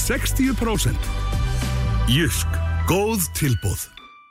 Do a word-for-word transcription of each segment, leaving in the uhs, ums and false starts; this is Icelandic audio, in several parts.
sextíu prósent. Jysk, góð tilboð.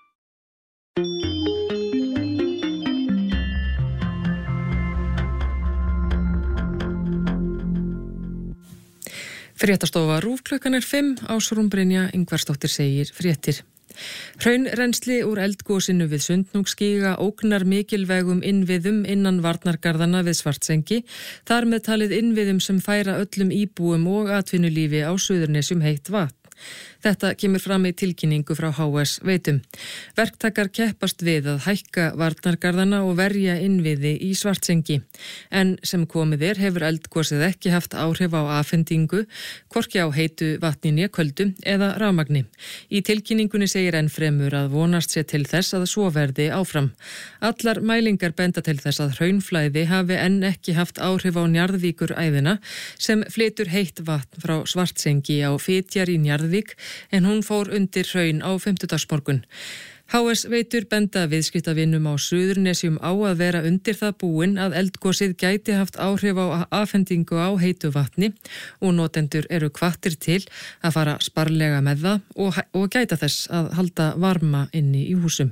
Fréttastofa RÚV klukkan er fimm, Ásrún Brynja Ingvarsdóttir segir fréttir. Hraunrennsli úr eldgosinu við Sundhnúksgíga ógnar mikilvægum innviðum innan varnargarðana við Svartsengi, þar með talið innviðum sem færa öllum íbúum og atvinnulífi á Suðurnesjum heitt vatn. Þetta kemur fram í tilkynningu frá H S Veitum. Verktakar keppast við að hækka varnargarðana og verja innviði í Svartsengi. En sem komið er hefur eldgosið ekki haft áhrif á afhendingu, hvorki á heitu vatni né köldu eða rafmagni. Í tilkynningunni segir enn fremur að vonast sé til þess að svo verði áfram. Allar mælingar benda til þess að hraunflæði hafi enn ekki haft áhrif á Njarðvíkuræðina sem flytur heitt vatn frá Svartsengi á Fitjar í Njarðvík, en hún fór undir hraun á fimmtudagsmorgun. H S Veitur benda viðskiptavinum á Suðurnesjum á að vera undir það búin að eldgosið gæti haft áhrif á afhendingu á heitu vatni og notendur eru hvattir til að fara sparlega með það og, og gæta þess að halda varma inni í húsum.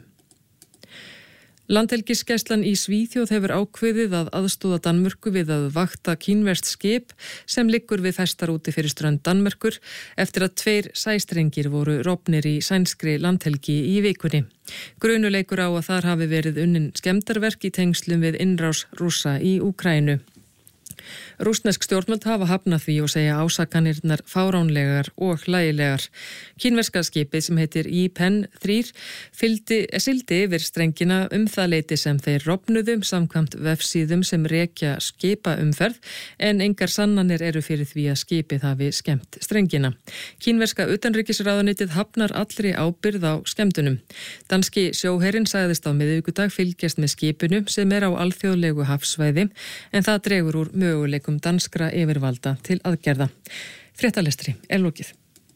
Landhelgisgæslan í Svíþjóð hefur ákveðið að aðstoða Danmörku við að vakta kínverskt skip sem liggur við festar úti fyrir strönd Danmerkur eftir að tveir sæstrengir voru rofnir í sænskri landhelgi í vikunni. Grunuleikur á að þar hafi verið unnin skemmdarverk í tengslum við innrás Rússa í Úkraínu. Rússnesk stjórnvöld hafa hafnað því og segja ásakanirnar fáránlegar og hlægilegar. Kínverska skipið sem heitir Yipen þrjú fylgdi, sildi yfir strengina um það leyti sem þeir rofnuðu samkvæmt vefsíðum sem rekja skipaumferð en engar sannanir eru fyrir því að skipið hafi skemmt strengina. Kínverska utanríkisráðuneytið hafnar allri ábyrgð á skemmtunum. Danski sjóherinn sagðist á miðvikudag fylgjast með skipinu sem er á alþjóðlegu hafsvæði en það dregur úr möguleikum danskra yfirvalda til aðgerða. Fréttalestri er lokið.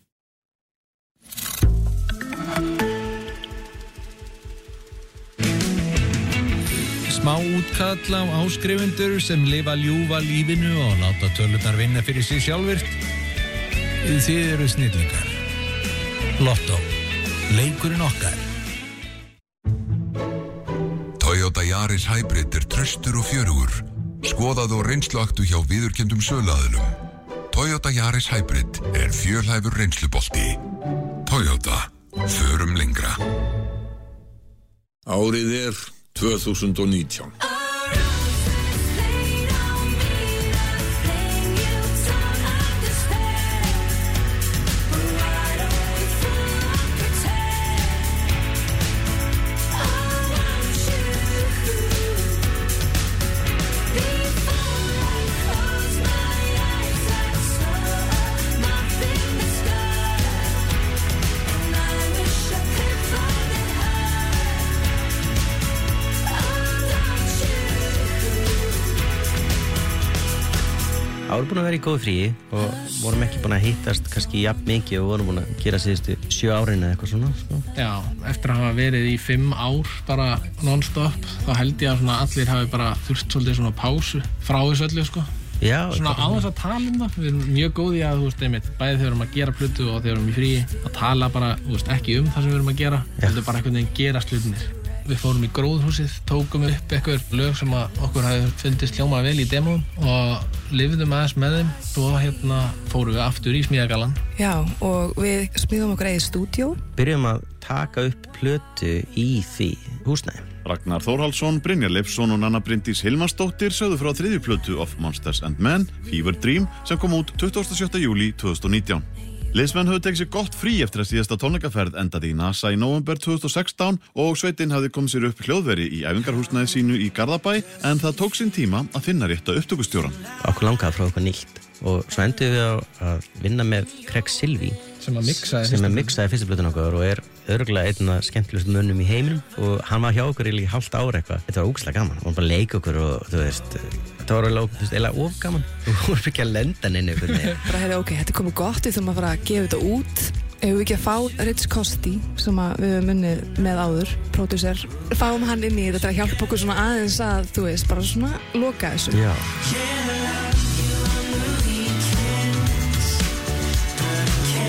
Smá útkall á áskrifendur sem lifa ljúfa lífinu og láta tölurnar vinna fyrir sig sjálfvirt. Þið eru snillingar. Lotto. Leikurinn okkar. Toyota Yaris Hybrid er traustur og fjörugur. Skoðaðu og reynsluaktu hjá viðurkenndum söluaðilum. Toyota Yaris Hybrid er fjölhæfur reynslubolti. Toyota. Förum lengra. Árið er tvö þúsund og nítján. Við vorum búin að vera í góðu fríi og vorum ekki búin að hittast kannski jafn mikið og vorum búin að gera síðustu sjö árin eða eitthvað svona. Sko. Já, eftir að hafa verið í fimm ár bara non-stop, þá held ég að svona allir hafi bara þurft svolítið svona pásu frá þessu öllu, sko. Já. Svona á þess að tala um það, við erum mjög góði að, þú veist, einmitt, bæði þegar við erum að gera plötu og þegar við erum í fríi, að tala bara, þú veist, ekki um það sem við erum að gera, heldur bara einhvern veginn gera hlutirnir. Við fórum í gróðhúsið, tókum upp eitthvað lög sem okkur hafði fundist hljóma vel í demóum og lifðum aðeins með þeim. Svo hérna fórum við aftur í smíðagalann. Já, og við smíðum okkur eigið stúdíó. Byrjum að taka upp plötu í því húsnæði. Ragnar Þórhallsson, Brynjar Leifsson og Nanna Bryndís Hilmarsdóttir sögðu frá þriðju plötu of Monsters and Men, Fever Dream, sem kom út tuttugasta og sjötta júlí tvö þúsund og nítján. Liðsmenn höfðu tekið sér gott frí eftir að síðasta tónleikaferð endaði í NASA í nóvember tvö þúsund og sextán og sveitin hafði komið sér upp hljóðveri í æfingarhúsnæði sínu í Garðabæ en það tók sinn tíma að finna rétta upptökustjóran. Okkur langaði að prófa eitthvað nýtt og svo enduðum við á að vinna með Craig Silvey sem að mixaði sem að mixaði fyrstu plötuna okkar og er örugglega einn af skemmtilegustu mönnum í heiminum og hann var hjá okkur í hálft ár eitthvað. Þetta var ógeðslega gaman. Hann bara leik okkur og þú veist, þetta var eiginlega of gaman. Við vorum ekki að lenda inn einhvern veginn. Bara hefði, ok, þetta er komið gott, við þurfum að fara að gefa þetta út. Ef við ekki að fá Rich Costi sem að við höfum unnið með áður, pródúser, fáum hann inn í þetta til að hjálpa okkur svona aðeins að, þú veist, bara svona loka þessu. Já.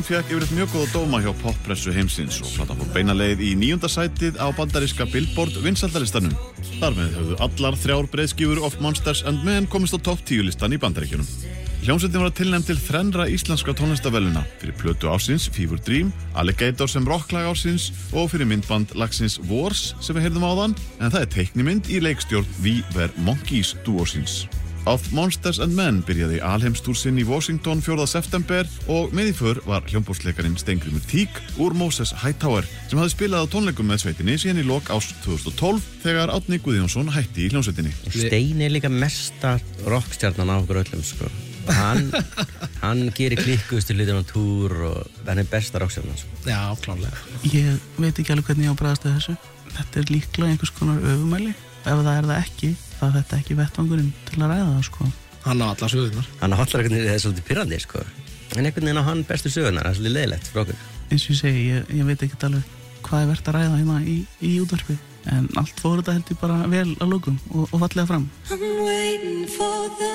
Dream fékk yfirleitt mjög góða dóma hjá poppressu heimsins og platan fór beina leið í níunda sætið á bandaríska Billboard vinsældalistanum. Þar með höfðu allar þrjár breiðskífur of Monsters and Men komist á topp tíu listan í Bandaríkjunum. Hljómsveitin var tilnefnd til þrennra íslenskra tónlistaverðlauna fyrir plötu ársins Fever Dream, Alligator sem rocklag ársins og fyrir myndband lagsins Wars sem við heyrðum áðan, en það er teiknimynd í leikstjórn We Were Monkeys dúósins. Of Monsters and Men byrjaði alheimstúr sinn í Washington fjórða september og með í för var hljómborðsleikarinn Steingrímur Tík úr Moses Hightower sem hafði spilað á tónleikum með sveitinni síðan í lok árs tvö þúsund og tólf þegar Árni Guðjónsson hætti í hljómsveitinni. Steini er líka mesta rockstjarnan á okkur öllum sko. Hann, hann gerir klikkustu hlutin á túr og hann er besta rockstjarnan sko. Já, klárlega. Ég veit ekki alveg hvernig ég á að bregðast við þessu. Þetta er líklega einhvers konar öfumæli. Ef það er það ekki, þá er þetta ekki vettvangurinn til að ræða það sko. Hann á allar sögurnar. Hann á allar einhvern veginn, það er svolítið pirrandi sko. En einhvern veginn á hann bestu sögurnar, það er svolítið leiðilegt frá okkur. Eins og ég segi, ég, ég veit ekki alveg hvað er verið að ræða hérna í, í útvarpi. En allt fór þetta heldur bara vel að lokum og, og fallega fram. I'm waiting for the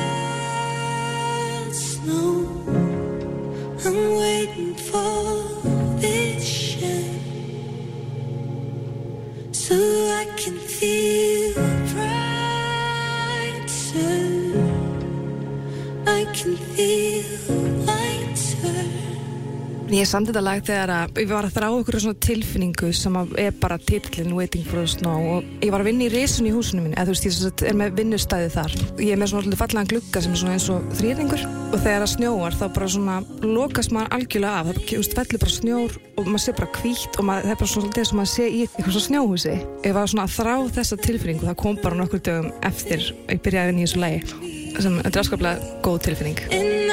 snow. I'm waiting for vision. So I can feel brighter. I can feel lighter. Ég samdi þetta lag þegar að ég var að þrá okkur svona tilfinningu sem er bara titillinn Waiting for the Snow og ég var að vinna í risun í húsinu mínu, eða þú veist ég er með vinnustæði þar. Ég er með svona fallegan glugga sem er svona eins og þríhyrningur og þegar það snjóar þá bara svona lokast maður algjörlega af, það fellur bara snjór og maður sé bara hvítt og maður, það er bara svona svolítið sem maður sé í eitthvað svona snjóhúsi. Ég var svona að þrá þessa tilfinningu, það kom bara nokkur dögum eftir ég byrjaði að vinna í þessu lagi sem þetta er afskaplega góð tilfinning.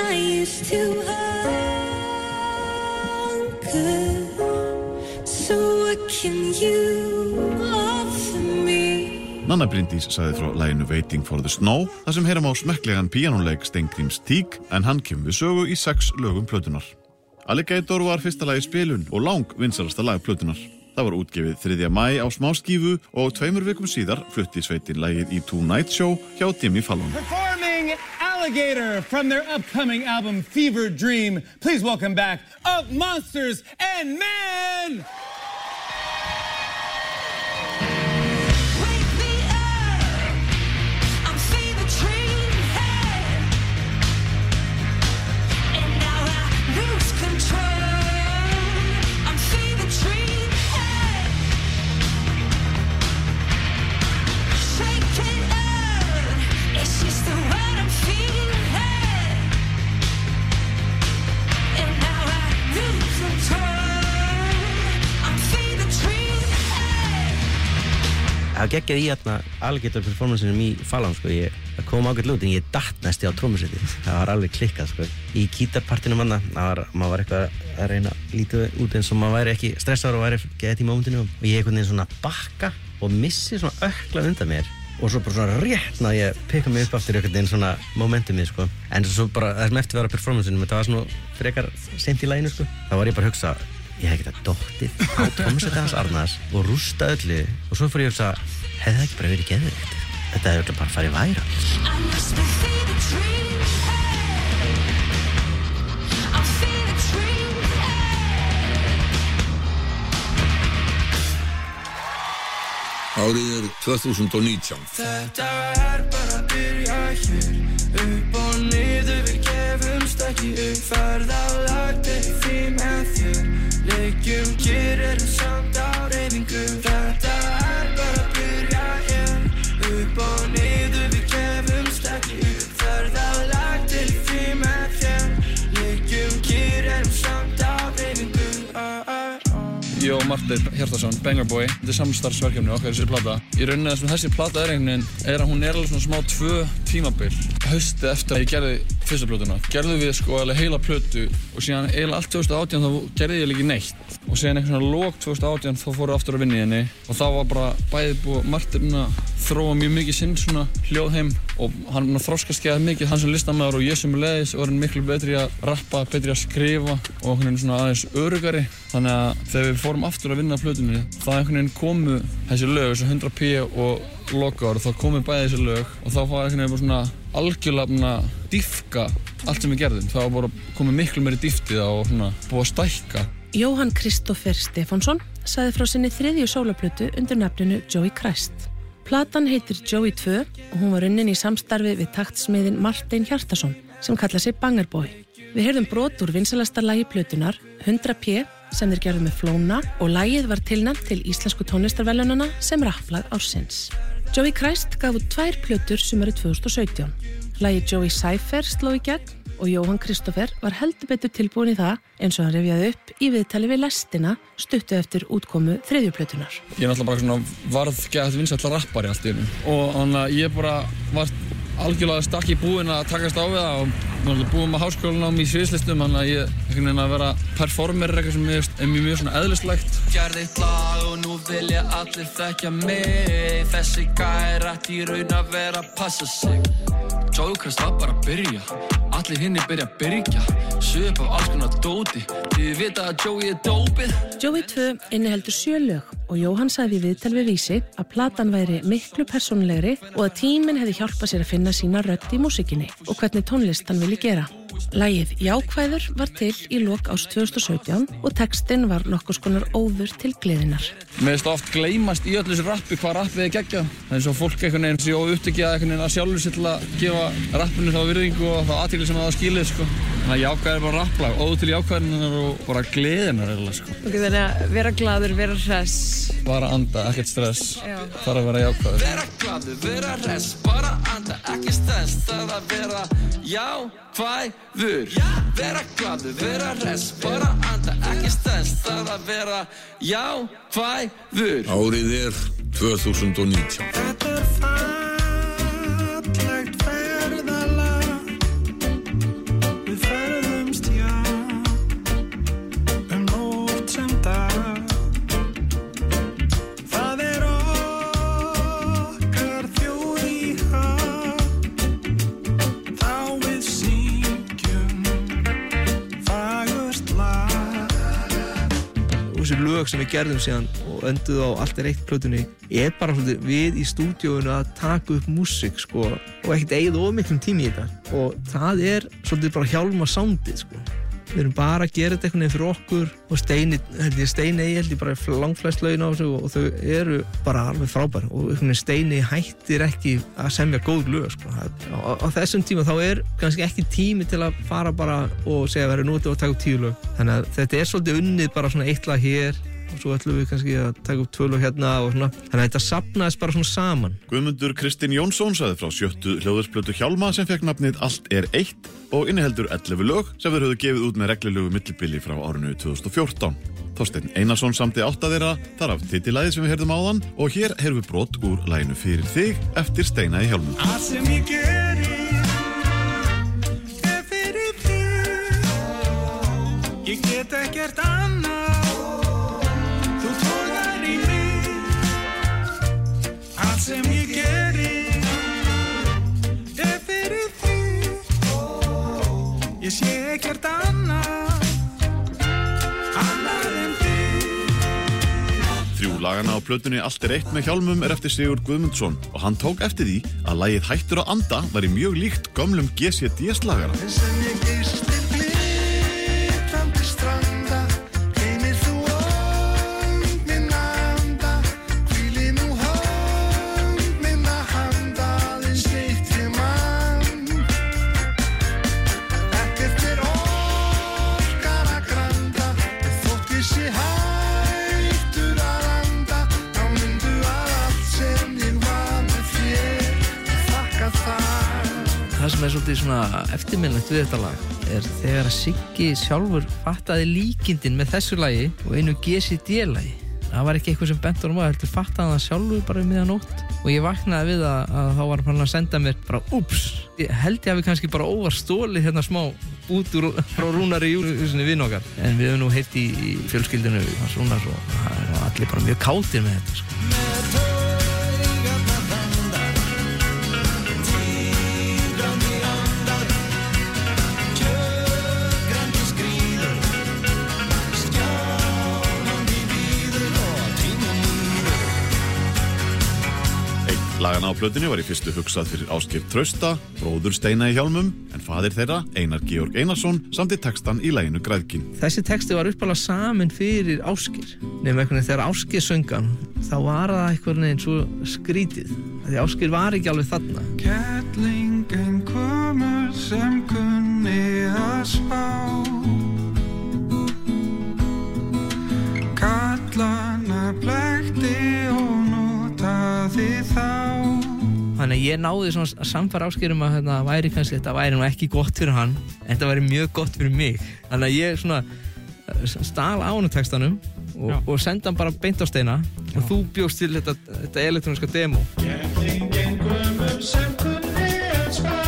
So what can you offer me? Nanna Bryndís sagði frá laginu Waiting for the Snow þar sem heyram á smekklegan píanóleik Steingríms Tík en hann kemur við sögu í sex lögum plötunar. Alligator var fyrsta lagi spilun og lang vinsælasta lag plötunar. Það var útgefið þriðja maí á smáskífu og tveimur vikum síðar flutti sveitin lagið í Tonight Show hjá Jimmy Fallon. Performing Alligator from their upcoming album Fever Dream. Please welcome back Of Monsters and Men! Það geggjaði í hérna Alligator performanceunum í Fallon sko, ég kom ágætt lút en ég datt næsti á trómusetti, það var alveg klikkað sko. Í gítarpartinum hann, það var, maður var eitthvað að reyna að líta út eins og maður væri ekki stressaður og væri gett í mómentinu og ég einhvern veginn svona bakka og missi svona ökla undan mér og svo bara svona rétt náði ég pikka mig upp aftur einhvern veginn svona momentumið sko. En svo bara það sem eftir var á performanceunum, það var svona frekar sent í laginu sko, þá var ég bara að hugsa ég hef getað dottið á tónlistina hans Arnars og rústa öllu og svo fór ég að hugsa, hefði það ekki bara verið geðveikt? Þetta hefði bara farið væra. Árið er tvö þúsund og nítján. Þetta er bara að byrja hér. Upp og niður við gefumst ekki upp. Ferðalag til því með þér. Leikjum kyrr erum samt á reyfingu. Þetta er bara að byrja hér. Upp og niður við gefumst ekki upp. Ferðalag til því með þér. Leikjum kyrr erum samt á reyfingu. Ég og Marteinn Hjartarson, Banger Boy, þetta er samstarfsverkefni okkar þessi plata. Í rauninni það sem þessi plata er einhvern veginn er að hún er alveg svona smá tvö tímabil. Haustið eftir að ég gerði fyrsta plötuna, gerðum við sko alveg heila plötu og síðan eiginlega allt tvö þúsund og átján þá gerði ég ekki neitt. Og síðan eitthvað svona lok tvö þúsund og átján þá fóru aftur að vinna í henni og þá var bara bæði búið Marteinn að þróa mjög mikið sinn svona hljóðheim og hann er þroskast geða mikið, hann sem listamaður og ég sem leiðis og er miklu betri að rappa, betri að skrifa og hann er svona aðeins öruggari. Þannig að þegar við fórum aftur að vinna að plötunni þá einhvern veginn komu þessi lög, þessi hundrað P og Lokaár og þá komu bæði þessi lög og þá var einhvern veginn bara svona algjörlega dýfka allt sem við gerðum. Það var bara komið miklu meiri dýpti og svona búið að stækka. Jóhann Kristófer Stefánsson sagði frá sinni þriðju sólarplötu undir nafninu Joey Christ. Platan heitir Joey tvö og hún var unnin í samstarfi við taktsmiðin Martein Hjartarson sem kallar sig Banger Boy. Við heyrðum brot úr vinsælasta lagi plötunar hundrað P sem þeir gerðu með Flóna og lagið var tilnefnt til Íslensku tónlistarverðlaunanna sem rapplag ársins. Joey Christ gaf út tvær plötur sumarið tvö þúsund og sautján. Lagið Joey Cypher sló í gegn og Jóhann Kristófer var heldur betur tilbúin í það eins og hann rifjaði upp í viðtali við lestina stuttu eftir útkomu þriðju plötunar. Ég er náttúrulega bara svona varð gætt vinsæll rappari allt í einu og þannig að ég bara var algjörlega stakk í búinn að takast á við það og náttúrulega búinn með háskólanám í sviðslistum þannig að ég einhvern veginn að vera performer er eitthvað sem er mjög, mjög svona eðlislegt. Gerði eitt lag og nú vilja allir þekkja mig. Þessi gæri ætti í raun að vera að passa sig. Joey Christ var bara að byrja, allir hinni byrja að byrja. Söp af alls konar dóti, þið vita að Joey er dópið. Joey tvö inniheldur sjö lög og Jóhann sagði í viðtal við Vísi að platan væri miklu persónulegri og að tíminn hefði hjálpað sér að finna sína rödd í músikinni og hvernig tónlist hann vilji gera. Lagið Jákvæður var til í lok árs tvö þúsund og sautján og textinn var nokkurs konar óður til gleðinar. Mér finnst oft gleymast í öllu þessu rappi hvað rappið er geggjað. Það er svo fólk einhvern veginn sé óupptekið einhvern veginn að sjálfur sér til að gefa rappinu þá virðingu og þá athygli sem það skilið sko. Þannig að Jákvæður er bara rapplag, óður til jákvæðinnar og bara gleðinar eða sko. Ok, þannig að vera glaður, vera hress. Bara anda, ekkert stress. Já. Þarf að vera jákvæður. Vera glaður, vera hress, bara anda, ekki stress. Það að vera jákvæður. Vera glaður, vera hress, bara anda, ekki stress. Það að vera jákvæður. Árið er tvö þúsund og nítján. Þetta er fallegt ferðalag. Við ferðumst já um nótt sem dag. Það er okkar þjóð í hag. Þá við syngjum fagurt lag. Og þessi lög sem við gerðum síðan og önduð á Allt er eitt plötunni er bara svolítið við í stúdíóinu að taka upp músík sko og ekkert eigið of miklum tími í þetta og það er svolítið bara hjálma soundið sko. Við erum bara að gera þetta einhvern veginn fyrir okkur og Steini, held ég, Steini held ég bara langflest lögin á þessu og þau eru bara alveg frábæri og einhvern veginn Steini hættir ekki að semja góð lög sko. Á, á þessum tíma þá er kannski ekki tími til að fara bara og segja verið nútið og taka upp tíu lög. Þannig að þetta er svolítið unnið bara svona eitt lag hér og svo ætlum við kannski að taka upp tvö lög hérna og svona. Þannig að þetta safnaðist bara svona saman. Guðmundur Kristinn Jónsson sagði frá sjöttu hljóðversplötu Hjálma sem fekk nafnið Allt er eitt og inniheldur ellefu lög sem þeir höfðu gefið út með reglulegu millibili frá árinu tvö þúsund og fjórtán. Þorsteinn Einarsson samdi átta þeirra, þar af titillagið sem við heyrðum áðan og hér heyrðum við brot úr laginu Fyrir þig eftir Steina í Hjálmum. Allt sem ég geri er fyrir þig. Ég get ekkert annað. Þú togar í mig. Allt sem ég geri er fyrir þig. Ég sé ekkert annað annað en þig. Þrjú lagana á plötunni Allt er eitt með Hjálmum er eftir Sigurð Guðmundsson og hann tók eftir því að lagið Hættur að anda væri mjög líkt gömlum G C D-slagara. Sem ég gistir glitrandi stranda, geymir þú ónd minn anda, hvíli nú hönd minna handa, aðeins eitt ég mann. Ekkert er orkar að granda, þótt ég sé hættur að anda, þá myndu að allt sem ég var með þér, þakka það. Það sem er svolítið svona eftirminnilegt við þetta lag er þegar að Siggi sjálfur fattaði líkindin með þessu lagi og einu G C D-lagi. Það var ekki eitthvað sem bent honum að heldur fattaði hann það sjálfur bara um miðanótt og ég vaknaði við að, að þá var hann að senda mér bara úps. Ég held ég hafi kannski bara óvart stólið hérna smá út úr frá Rúnari Júlíussyni vin okkar en við höfum nú heyrt í, í fjölskyldinu hans Rúnars og það er allir bara mjög kátir með þetta sko. Lagana á plötunni var í fyrstu hugsað fyrir Ásgeir Trausta, bróður Steina í Hjálmum, en faðir þeirra, Einar Georg Einarsson, samdi textan í laginu Græðkin. Þessi texti var uppalega samin fyrir Ásgeir. Nefnum einhvern veginn þegar Ásgeir söngan, þá var það einhvern veginn svo skrítið. Því Ásgeir var ekki alveg þarna. Kettlingin komur sem kunni að spá, kallana blekti og notaði þá. Þannig að ég náði svona að samfara Ásgeir um að þetta væri kannski, þetta væri nú ekki gott fyrir hann, en þetta væri mjög gott fyrir mig. Þannig að ég svona stal ánutextanum og, og senda hann bara beint á Steina. Já. Og þú bjóst til þetta, þetta elektróniska demo. Kettlingin komur sem kunni að spá,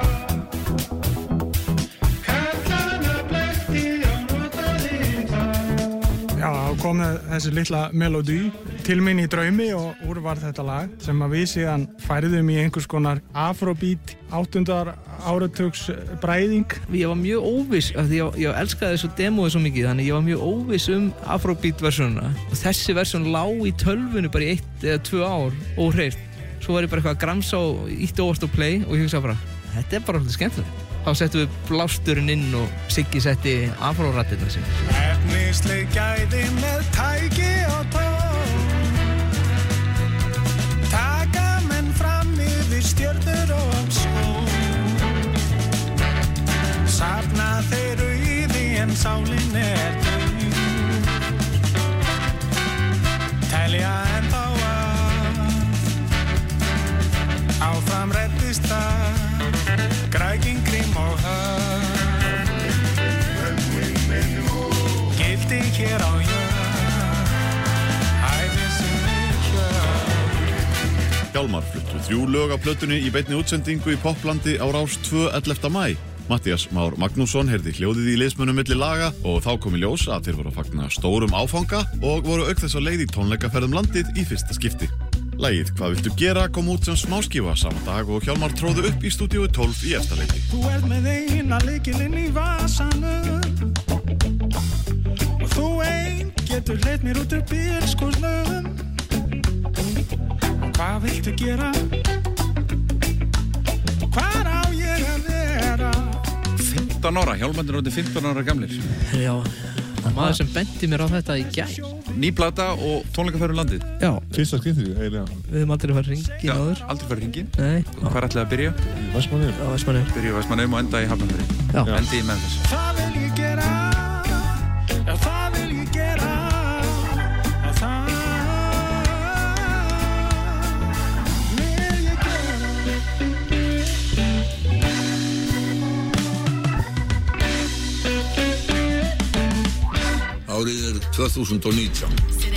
kallana blekti og notaði þá. Já, þá kom þessi litla melodí til mín í draumi og úr var þetta lag sem að við síðan færðum í einhvers konar afrobeat áttundar áratugs bræðing. Ég var mjög óviss, af því ég, ég elskaði þessu demóið svo mikið, þannig ég var mjög óviss um afrobeat versjónuna. Og þessi versjón lá í tölvunni bara í eitt eða tvö ár óhreyft. Svo var ég bara eitthvað að gramsa og ítti óvart á play og ég hugsaði bara, þetta er bara alltaf skemmtilegt. Þá settum við blásturinn inn og Siggi setti afro-rattirnar sinni. Efnisleg gæði með tæki og tón, taka menn fram yfir stjörnur og skón, safna þeir auði en sálin er döð, telja en þá að áfram reddist það, grækin grím og höf, gildi hér á jörð, æði sem við hjörð. Hjálmar fluttu þrjú lög á plötunni í beinni útsendingu í Poplandi á Rás tvö ellefta maí. Matthías Már Magnússon heyrði hljóðið í liðsmönnum milli laga og þá kom í ljós að þeir voru að fagna stórum áfanga og voru auk þess á leið í tónleikaferð um landið í fyrsta skipti. Lagið Hvað viltu gera kom út sem smáskífa sama dag og Hjálmar tróðu upp í stúdíói tólf í Efstaleiti. Þú ert með eina lykilinn í vasanum og þú ein getur leitt mér út úr bílskúrnum. Hvað viltu gera? Hvar á ég að vera? fimmtán ára, Hjálmarnir eru fimmtán ára gamlir. Já, maður sem benti mér á þetta í gær. Ný plata og tónleikaferð um landið. Já. Fyrsta skiptið, eiginlega. Við höfum aldrei farið hringin áður. Aldrei farið hringin. Nei. Og hvað er ætlaði að byrja? Í Vestmannaeyjum. Já, Vestmannaeyjum. Byrja í Vestmannaeyjum og enda í Hafnarfirði. Já. Endi í Memphis. Það vil ég gera, já það vil ég gera, já það vil ég gera. Árið er tvö þúsund og nítján.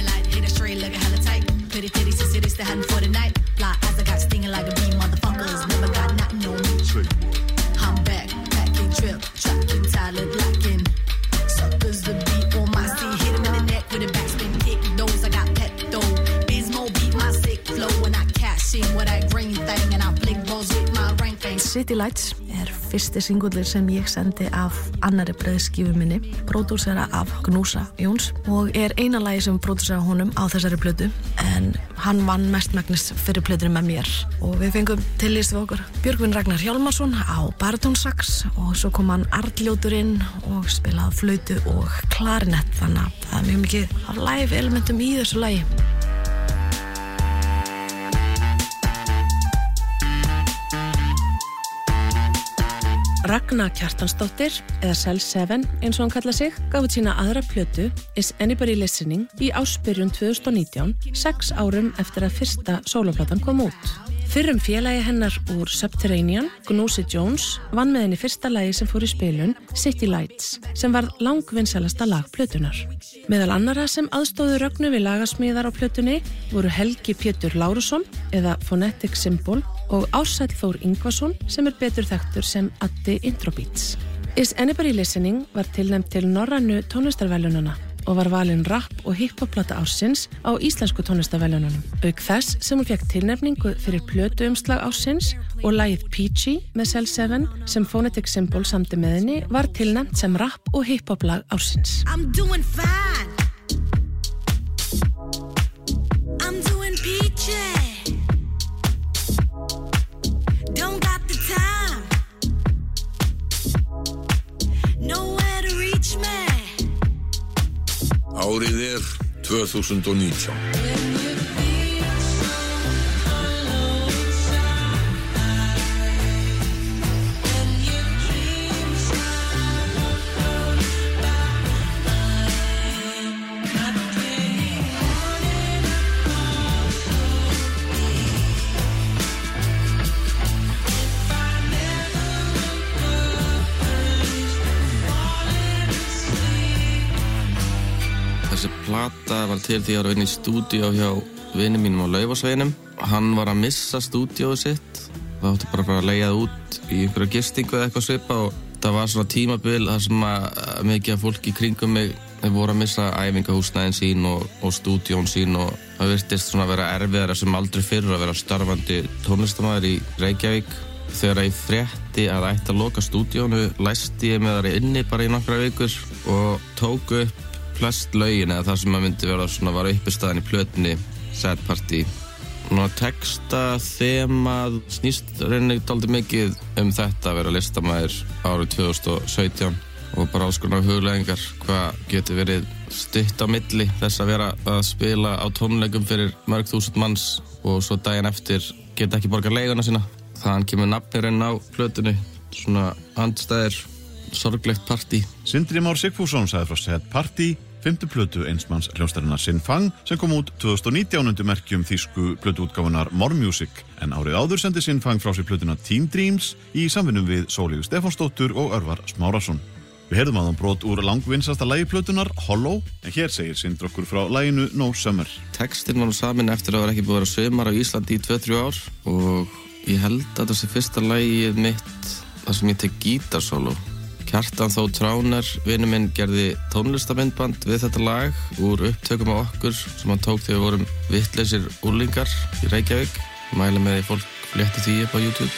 City Lights er fyrsti singullir sem ég sendi af annari breiðskífu minni, pródúsera af Gnúsa Jóns og er eina lagi sem pródúsera honum á þessari plötu en hann vann mestmegnis fyrir plötunum með mér og við fengum tillýst við okkur Björgvin Ragnar Hjálmarsson á baritónsax og svo kom hann Arnljótur inn og spilaði flautu og klarinett þannig að það er mjög mikið af live elementum í þessu lagi. Ragna Kjartansdóttir, eða Cell seven eins og hann kalla sig, gaf út sína aðra plötu Is Anybody Listening í ársbyrjun tvö þúsund og nítján, sex árum eftir að fyrsta sóloplatan kom út. Fyrrum félagi hennar úr Subterranean, Gnúsi Jones, vann með henni fyrsta lagi sem fór í spilun, City Lights, sem var langvinsælasta lag plötunar. Meðal annara sem aðstóðu Rögnu við lagasmíðar á plötunni voru Helgi Pétur Lárusson, eða Phonetic Symbol, og Ársæll Þór Ingvason sem er betur þekktur sem Addi Introbeats. Is Anybody Listening var tilnefnd til norrænu tónlistarverðlaunanna og var valin rap- og hip-hop-plata ársins á íslensku tónlistarverðlaununum. Auk þess sem hún fékk tilnefningu fyrir plötuumslag ársins og lagið Peachy með Cell seven sem Phonetic Symbol samdi með henni var tilnefnd sem rap- og hip-hop-lag ársins. I'm doing fine. I'm doing peachy. Árið er tvö þúsund og nítján. Plata var til því að vera inn í stúdíó hjá vinum mínum á Laufásveginum. Hann var að missa stúdíóið sitt. Það átti bara að leigja það út í einhverja gistingu eða eitthvað svipa og það var svona tímabil þar sem að mikið af fólki í kringum mig voru að missa æfingahúsnæðin sín og, og stúdíón sín og það virtist svona að vera erfiðara sem aldrei fyrr að vera starfandi tónlistarmaður í Reykjavík. Þegar ég frétti að ætti að loka stúdíónu læsti ég með þar inni bara í nokkra vikur og tók upp flest lögin eða það sem að myndi vera svona var uppistaðan í plötunni Sad Party. Nú að texta þemað snýst reynilega dálítið mikið um þetta að vera listamaður árið tvö þúsund og sautján og bara alls konar hugleiðingar hvað getur verið stutt á milli þess að vera að spila á tónleikum fyrir mörg þúsund manns og svo daginn eftir geta ekki borgað leiguna sína. Þaðan kemur nafnirinn á plötunni, svona andstæðir, sorglegt partí. Sindri Már Sigfússon sagði frá Sad Party, fimmtu plötu einsmanns hljómsveitarinnar Sin Fang sem kom út tvö þúsund og nítján undir merkjum þýsku plötuútgáfunnar More Music en árið áður sendi Sin Fang frá sér plötuna Teen Dreams í samvinnum við Sóleyju Stefánsdóttur og Örvar Smárason. Við heyrðum aðan brot úr langvinsasta lagi plötunar Hollow en hér segir Sindri okkur frá laginu No Summer. Textinn var nú samin eftir að vera ekki búið að vera sumar á Íslandi í tvö til þrjú ár og ég held að það sé fyrsta lagið mitt þar sem ég tek gítarsóló. Kjartan Þór Tráner, vinur minn, gerði tónlistamindband við þetta lag úr upptökum á okkur sem hann tók þegar við vorum vittlausir úrlingar í Reykjavík. Mæli með því fólk flétti því upp á YouTube.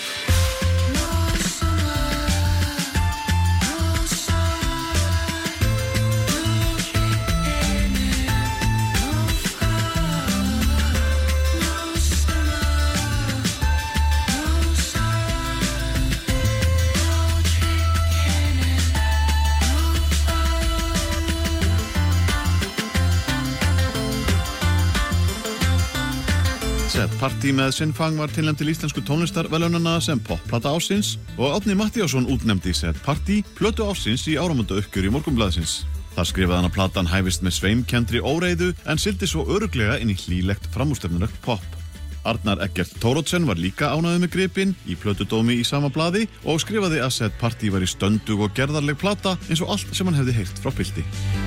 Sad Party með Sin Fang var tilnefnd til íslensku tónlistarverðlaunanna sem popplata ársins og Árni Matthíasson útnefndi Sad Party plötu ársins í áramótauppgjöri Morgunblaðsins. Þar skrifaði hann að platan hæfist með sveimkenndri óreiðu en sildi svo örugglega inn í hlýlegt framúrstefnulegt pop. Arnar Eggert Thoroddsen var líka ánægður með gripinn í plötudómi í sama blaði og skrifaði að Sad Party var í stöndug og gerðarleg plata eins og allt sem hann hefði heyrt frá pilti.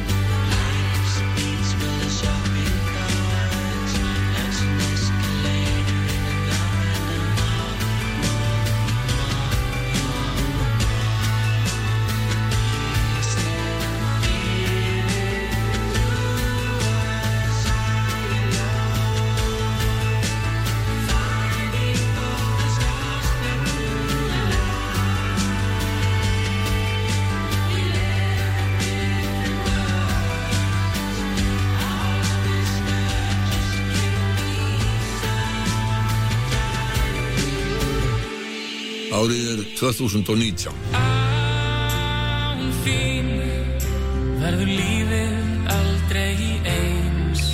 Árið er tvö þúsund og nítján. Án þín verður lífið aldrei eins.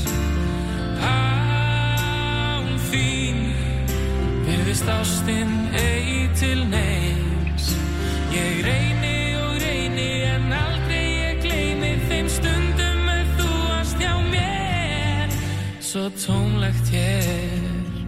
Án þín virðist ástin ei til neins. Ég reyni og reyni en aldrei ég gleymi þeim stundum en þú varst hjá mér. Svo tómlegt hér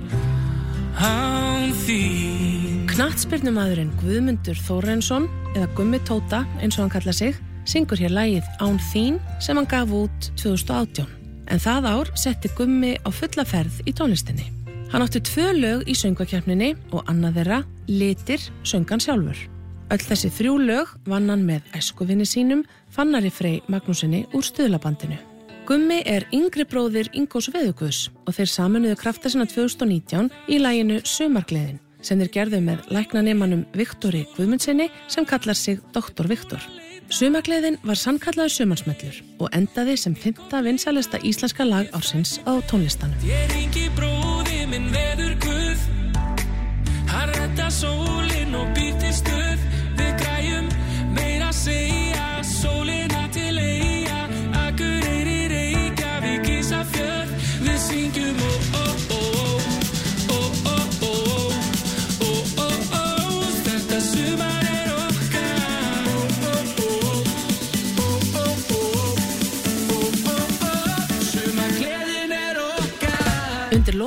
án þín. Knattspyrnumaðurinn Guðmundur Þórarinsson, eða Gummi Tóta eins og hann kallar sig, syngur hér lagið Án þín sem hann gaf út tvö þúsund og átján. En það ár setti Gummi á fulla ferð í tónlistinni. Hann átti tvö lög í söngvakeppninni og annað þeirra, Litir, söng hann sjálfur. Öll þessi þrjú lög vann hann með æskuvinni sínum, Fannari Frey Magnúsinni úr Stuðlabandinu. Gummi er yngri bróðir Ingós Veðuguðs og þeir saminuðu krafta sinna tvö þúsund og nítján í laginu Sumargleðin sem þeir gerðu með læknanemanum Viktori Guðmundsinni sem kallar sig doktor Viktor. Sumargleðin var sannkallaður sumarsmellur og endaði sem fimmta vinsælasta íslenska lag ársins á tónlistanum. Ég ringi bróði minn veður guð, hann redda sólin og býr til stuð. Við græjum meira segja, sólina til eiga, Akureyri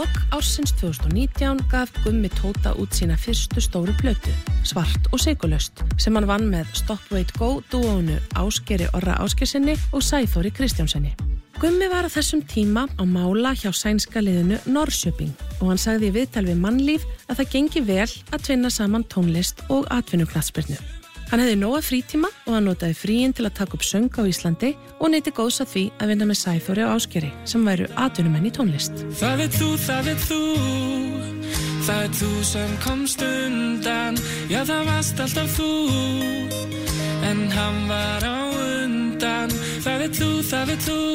lok ársins tvö þúsund og nítján gaf Gummi Tóta út sína fyrstu stóru plötu, Svart og sigurlaust, sem hann vann með Stop Wait Go dúónu Ásgeiri Orra Ásgeirssyni og Sæþóri Kristjánsssyni. Gummi var á þessum tíma á mála hjá sænska liðinu Norrköping og hann sagði í viðtal við Mannlíf að það gengi vel að tvinna saman tónlist og atvinnuknattspyrnu. Hann hefði nóga frítíma og hann notaði fríinn til að taka upp söng á Íslandi og neyti góðs að því að vinna með Sæþóri og Ásgeiri sem væru atvinnumenn í tónlist. Það veit þú, það veit þú, það er þú sem komst undan, já það varst alltaf þú, en hann var á undan. Það veit þú, það veit þú,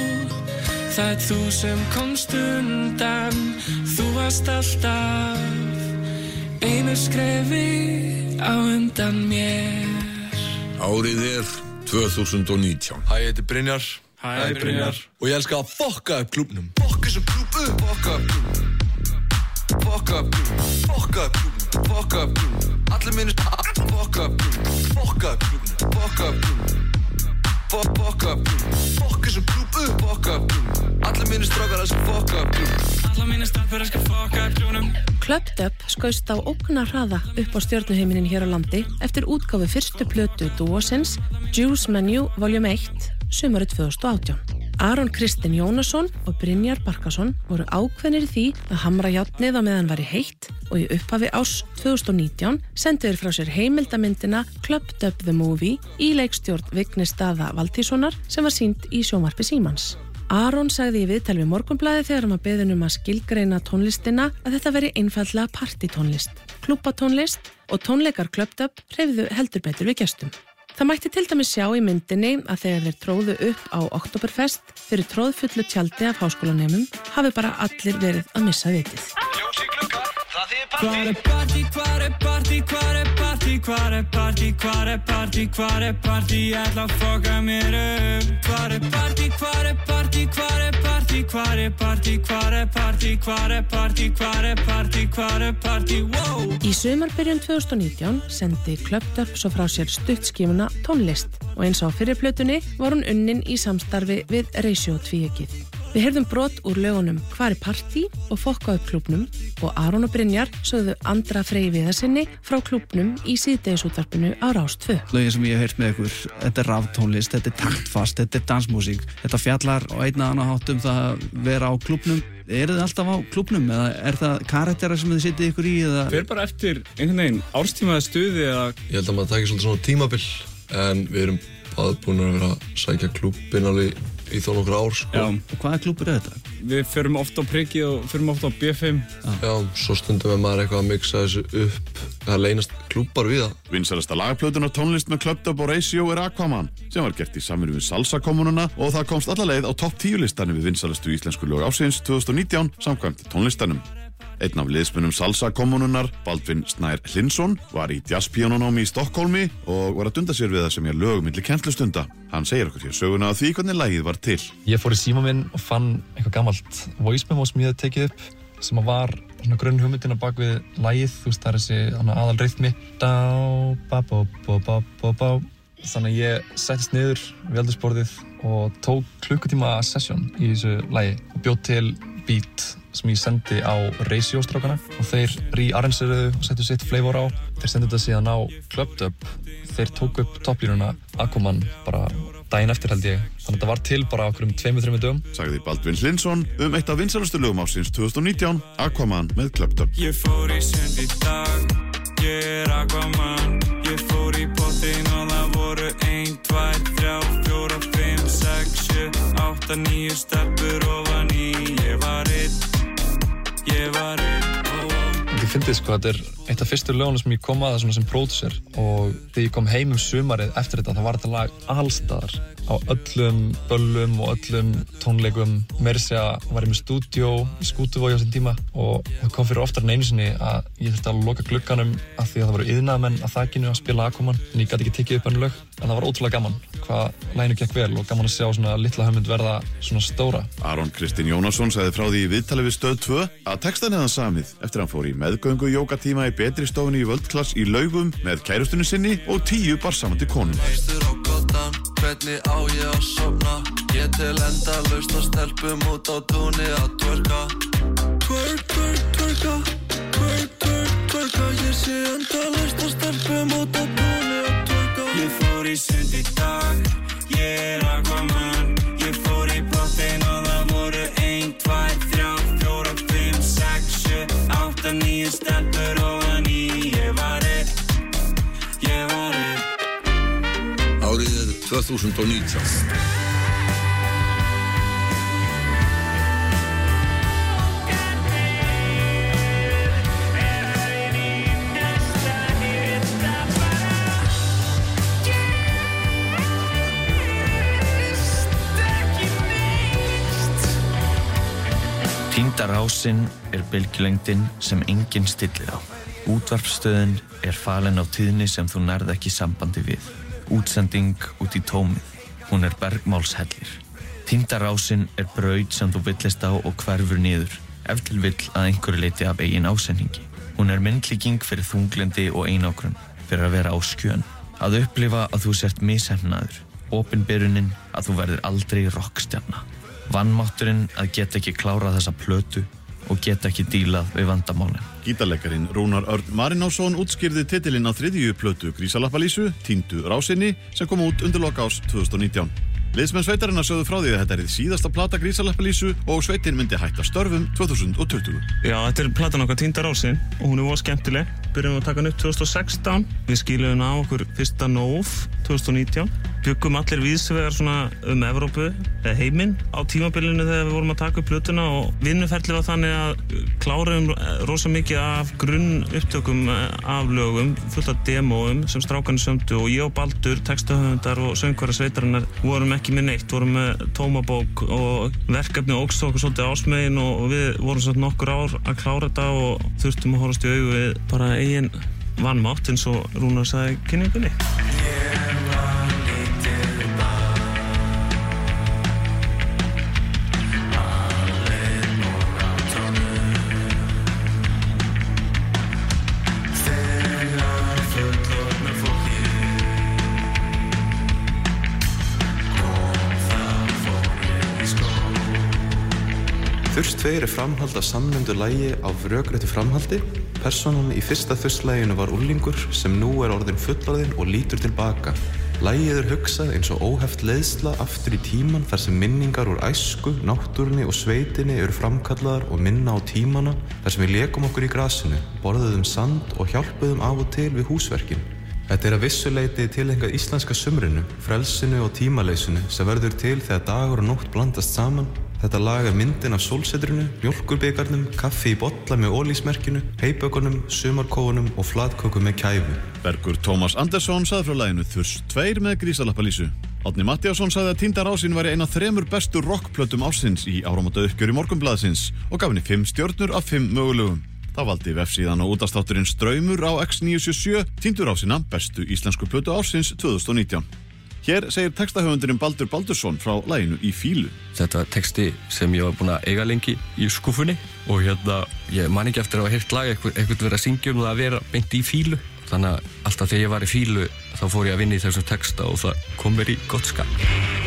það er þú sem komst undan, þú varst alltaf einu skrefi á undan mér. Árið er tvö þúsund og nítján. Hæ, ég heiti Brynjar. Hæ, Brynjar. Og ég elska að fokka upp klúbnum. Fokka þessum klúb upp. Fokka upp klúbnum. Fokka upp klúbnum. Fokka upp klúbnum. Fokka upp klúbnum. Allir minnist fokka upp klúbnum. Fokka upp klúbnum. Fokka upp klúbnum. Fokka upp klúbnum. Fokka þessum klúb upp. Fokka upp klúbnum. Allir minnist strákar að fokka upp klúbnum. Allir minnist strákar að fokka upp klúbnum. Clubbed Up skaust á ógnarhraða upp á stjörnuheiminin hér á landi eftir útgáfu fyrstu plötu dúósins Juice Menu volume eitt sumarið tvö þúsund og átján. Aron Kristinn Jónasson og Brynjar Barkason voru ákveðnir í því að hamra járnið á meðan væri heitt og í upphafi árs tvö þúsund og nítján sendu þeir frá sér heimildamyndina Clubbed Up the Movie í leikstjórn Vignis Daða Valtýssonar sem var sýnd í sjónvarpi Símans. Aron sagði í viðtal við Morgunblaðið þegar hann var beðinn um að skilgreina tónlistina að þetta veri einfaldlega partytónlist, klúbbatónlist og tónleikar Clubbed Up hreyfðu heldur betur við gestum. Það mætti til dæmis sjá í myndinni að þegar þeir tróðu upp á Oktoberfest fyrir tróðfullu tjaldi af háskólanemum hafi bara allir verið að missa vitið. Hvar er partí, hvar er partí, hvar er partí, hvar er partí, hvar er partí, hvar er partí, ég ætla að fokka mér upp. Hvar er partí, hvar er partí, hvar er partí, hvar er partí, hvar er partí, hvar er partí, hvar er partí, hvar er partí, wow. Í sumarbyrjun tvö þúsund og nítján sendi Clubbed Up svo frá sér stuttskífuna Tónlist og eins á fyrri plötunni var hún unnin í samstarfi við Ratio tvíeykið. Við heyrðum brot úr lögunum Hvar er partí og Fokka upp klúbnum og Aron og Brynjar sögðu Andra Frey Viðarsinni frá klúbnum í síðdegisútvarpinu á Rás tvö. Lögin sem ég hef heyrt með ykkur, þetta er raftónlist, þetta er taktfast, þetta er dansmúsík. Þetta fjallar á einn og annan hátt um það að vera á klúbnum. Er þið alltaf á klúbnum eða er það karakterar sem þið setið ykkur í? Eða? Fer bara eftir einhvern veginn árstímaða stuði eða... Ég held að maður taki svolítið svona tímabil en við erum báðir búin að vera að sækja klúbbin alveg í þó nokkur ár sko. Já. Og hvaða klúbbur er þetta? Við förum ofta á Prikið og förum ofta á B fimm. Já. Já, svo stundum við maður eitthvað að mixa þessu upp. Það leynast klúbbar við það. Vinsælasta lagplötunar tónlist með Clubbed Up og Ratio er Aquaman, sem var gert í samvinnu við Salsa-kommununa og það komst alla leið á topp tíu listanum við vinsælustu íslensku lög ársins tvö þúsund og nítján samkvæmt tónlistanum. Einn af liðsmunum Salsa-kommununar, Baldvin Snær Hlinsson, var í jazzpíanonámi í Stokkólmi og var að dunda sér við það sem er lög milli kennslustunda. Hann segir okkur hér söguna af því hvernig lagið var til. Ég fór í síma minn og fann eitthvað gamalt voice memo sem ég hafði tekið upp sem var svona grunn hugmyndina bak við lagið, þú veist það er þessi aðal rytmi. Dá, ba, ba, ba, ba, ba, ba. Þannig að ég settist niður við eldhúsborðið og tók klukkutíma session í þessu lagi og bjóð til beat sem ég sendi á Ratio-strákana og þeir re-arrangeruðu og settu sitt flavor á. Þeir sendu þetta síðan á Clubbed Up. Þeir tóku upp topplínuna Aquaman bara daginn eftir held ég. Þannig að þetta var til bara okkur um tveimur, þreimur dögum. Sagði Baldvin Hlinsson um eitt af vinsælustu lögum ársins tvö þúsund og nítján, Aquaman með Clubbed Up. Ég fór í sund í dag, ég er Aquaman. Ég fór í pottin og það voru ein, tvær, þrjár, fjórar, fimm, sex, sjö, átta, níu stelpur ofan í. Ég var einn, ég var einn. Ég fyndi sko, þetta er eitt af fyrstu lögunum sem ég kom að það sem pródúser og þegar ég kom heim um sumarið eftir þetta, það var þetta lag allstaðar á öllum böllum og öllum tónleikum. Meira segja var ég með stúdíó í Skútuvogi á þessum tíma og það kom fyrir oftar en einu sinni að ég þurfti að loka glugganum af því að það voru iðnaðarmenn að þakinu að spila Aquaman en ég gat ekki tekið upp önnur lög. En það var ótrúlega gaman hvað laginu gekk vel og gaman að sjá svona litla hugmynd verða svona stóra. Aron Kristinn Jónasson sagði frá því í viðtali við Stöð tvö að textan hefði hann samið eftir hann fór í meðgöngu jógatíma í betri stofunni í Völdklass í Laugum með kærustunni sinni og tíu barsamandi konum. hvernig á ég að sofna? Ég tel endalaust á stelpum út á túni að twerka. Twerk, twerk, twerka. Twerk, twerk, twerka. Ég sé endalaust á stelpum út á túni að twerka. Ég fór í sund í dag, ég er Aquaman. Ég fór í pottin og það voru ein, tvær, þrjár, fjórar, fimm, sex, sjö, átta, níu stelpur og að ný. Ég var einn, ég var einn. Árið er tvö þúsund og nítján. Týnda rásinn er bylgjulengdin sem enginn stillir á. Útvarpsstöðin er falin á tíðni sem þú nærð ekki sambandi við. Útsending út í tómið. Hún er bergmálshellir. Týnda rásinn er braut sem þú villist á og hverfur niður, ef til vill að einhverju leyti af eigin ásendingi. Hún er myndlíking fyrir þunglyndi og einangrun, fyrir að vera á skjön. Að upplifa að þú sért misheppnaður. Opinberunin að þú verður aldrei rockstjarna. Vannmátturinn að geta ekki klárað þessa plötu og geta ekki dílað við vandamálin. Gítarleikarin Rúnar Örn Marinásson útskýrði titilinn á þriðju plötu Grísalappalísu, Týndu rásinni, sem kom út undir lok árs tvö þúsund og nítján. Liðsmenn sveitarinnar sögðu frá því að þetta er síðasta plata Grísalappalísu og sveitin myndi hætta störfum tvö þúsund og tuttugu. Já, þetta er platan okkar Týnda rásin og hún er voða skemmtileg. Byrjum við að taka hann upp tvö þúsund og sextán. Við skiluðum á okkur fyrsta nóv tvö þúsund og nítján. Byggum allir víðsvegar svona um Evrópu, eða heiminn, á tímabilinu þegar við vorum að taka upp plötuna og vinnuferlið var þannig að kláruðum rosa mikið af grunn upptökum af lögum, fullt af demóum sem strákarnir sömdu og ég og Baldur, textahöfundar og söngvara sveitarinnar vorum ekki með neitt, vorum með tómabók og verkefni ógst okkur svolítið ásmegin og við vorum svolítið nokkur ár að klára þetta og þurftum að horfast í augu við bara eigin vannmátt eins og Rúnar sagði í kynningunni. Þurs tveir er framhald af samnefndu lagi á rökréttu framhaldi. Persónan í fyrsta þurslæginu var unglingur sem nú er orðinn fullorðinn og lítur tilbaka. Lagið er hugsað eins og óheft leiðsla aftur í tíman þar sem minningar úr æsku, náttúrunni og sveitinni eru framkallaðar og minna á tímana þar sem við lékum okkur í grasinu, borðuðum sand og hjálpuðum af og til við húsverkin. Þetta er að vissu leyti tilhengað íslenska sumrinu, frelsinu og tímaleysinu sem verður til þegar dagur og nótt blandast saman. Þetta lag er myndin af sólsetrinu, mjólkurbikarnum, kaffi í bolla með ólísmerkinu, heybökunum, sumarkófunum og flatköku með kæfu. Bergur Tómas Andersson sagði frá laginu Þurs tveir með Grísalappalísu. Árni Matthíasson sagði að Týnda rásin væri ein af þremur bestu rockplötum ársins í áramótauppgjöri Morgunblaðsins og gaf henni fimm stjörnur af fimm mögulegum. Það valdi vefsíðan og útvarpsþátturinn Straumur á X níu sjö sjö Týndu rásina bestu íslensku plötu ársins tvö þúsund og nítján. Hér segir textahöfundurinn Baldur Baldursson frá laginu Í fílu. Þetta var texti sem ég var búinn að eiga lengi í skúfunni og hérna, ég man ekki eftir að hafa heyrt lag eitthvað, eitthvað verið að syngja um það að vera beint í fílu. Þannig að alltaf þegar ég var í fílu þá fór ég að vinna í þessum texta og það kom mér í gott skap.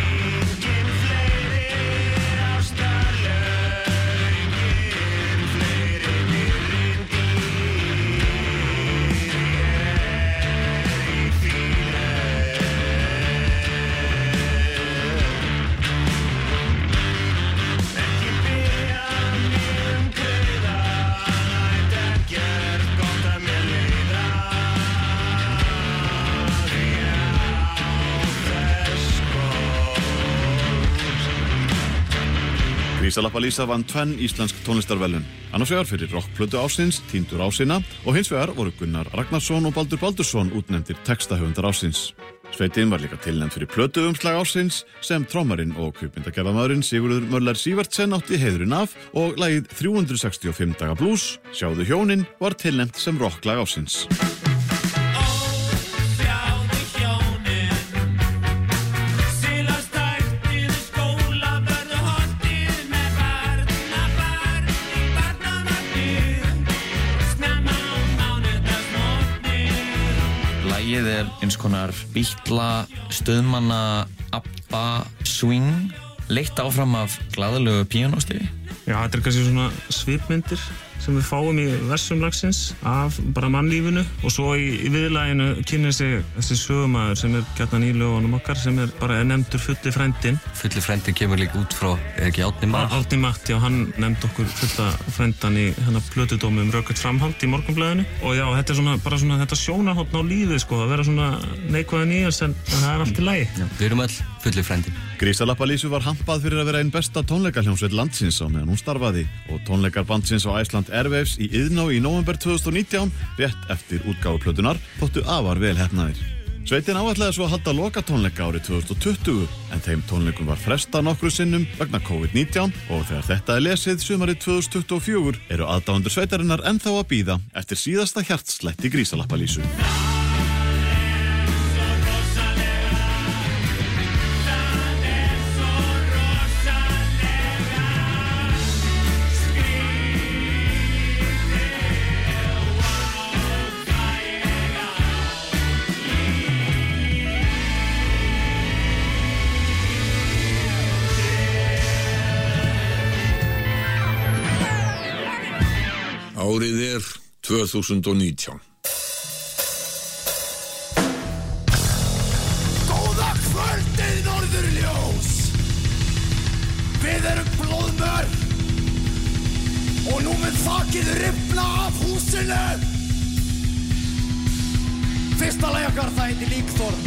Grísalappalísa vann tvenn íslensk tónlistarverðlaun. Annars vegar fyrir rockplötu ársins, Týndu rásina og hins vegar voru Gunnar Ragnarsson og Baldur Baldursson útnefndir textahöfundar ársins. Sveitin var líka tilnefnd fyrir plötuumslag ársins sem trommarinn og kvikmyndagerðarmaðurinn Sigurður Möller Sivertsen átti heiðurinn af og lagið þrjú hundruð sextíu og fimm daga blues, Sjáðu hjónin, var tilnefnt sem rocklag ársins. Lagið er eins konar Beatla, stöðmanna ABBA swing, leitt áfram af glaðalegu píanóstifi. Já, þetta er kannski svona svipmyndir sem við fáum í versum lagsins af bara mannlífinu og svo í, í viðlaginu kynir sig þessi sögumæður sem er gjarnan í lögunum okkar sem er bara nefndur Fulli frændinn. Fulli frændinn kemur líka út frá, er ekki Árni Matt? Árni Matt, já, hann nefndi okkur Fulla frændan í hennar plötudómi um rökkult framhald í Morgunblaðinu og já, þetta er svona, bara svona þetta sjónarhorn á lífið sko, að vera svona neikvæðan í þess en það er allt í lagi. Já, við erum öll Fulli frændinn. Grísalapalísu var hampað fyrir að vera einn besta tónleikahljómsveit landsins á meðan hún starfaði og tónleikar bandsins á Iceland Airwaves í Iðnó í nóvember tvö þúsund og nítján rétt eftir útgáfu plötunar þóttu afar vel heppnaðir. Sveitin áætlaði svo að halda lokatónleika árið tvö þúsund og tuttugu en þeim tónleikum var frestað nokkru sinnum vegna COVID nítján og þegar þetta er lesið sumarið tvö þúsund tuttugu og fjögur eru aðdáendur sveitarinnar ennþá að bíða eftir síðasta hjartslætti Grísalapalísu. Árið er tvö þúsund og nítján. Góða kvöldið, norðurljós! Við erum blóðmör og nú mun þakið rifna af húsinu. Fyrsta lagi okkar það heitir Líkþorn.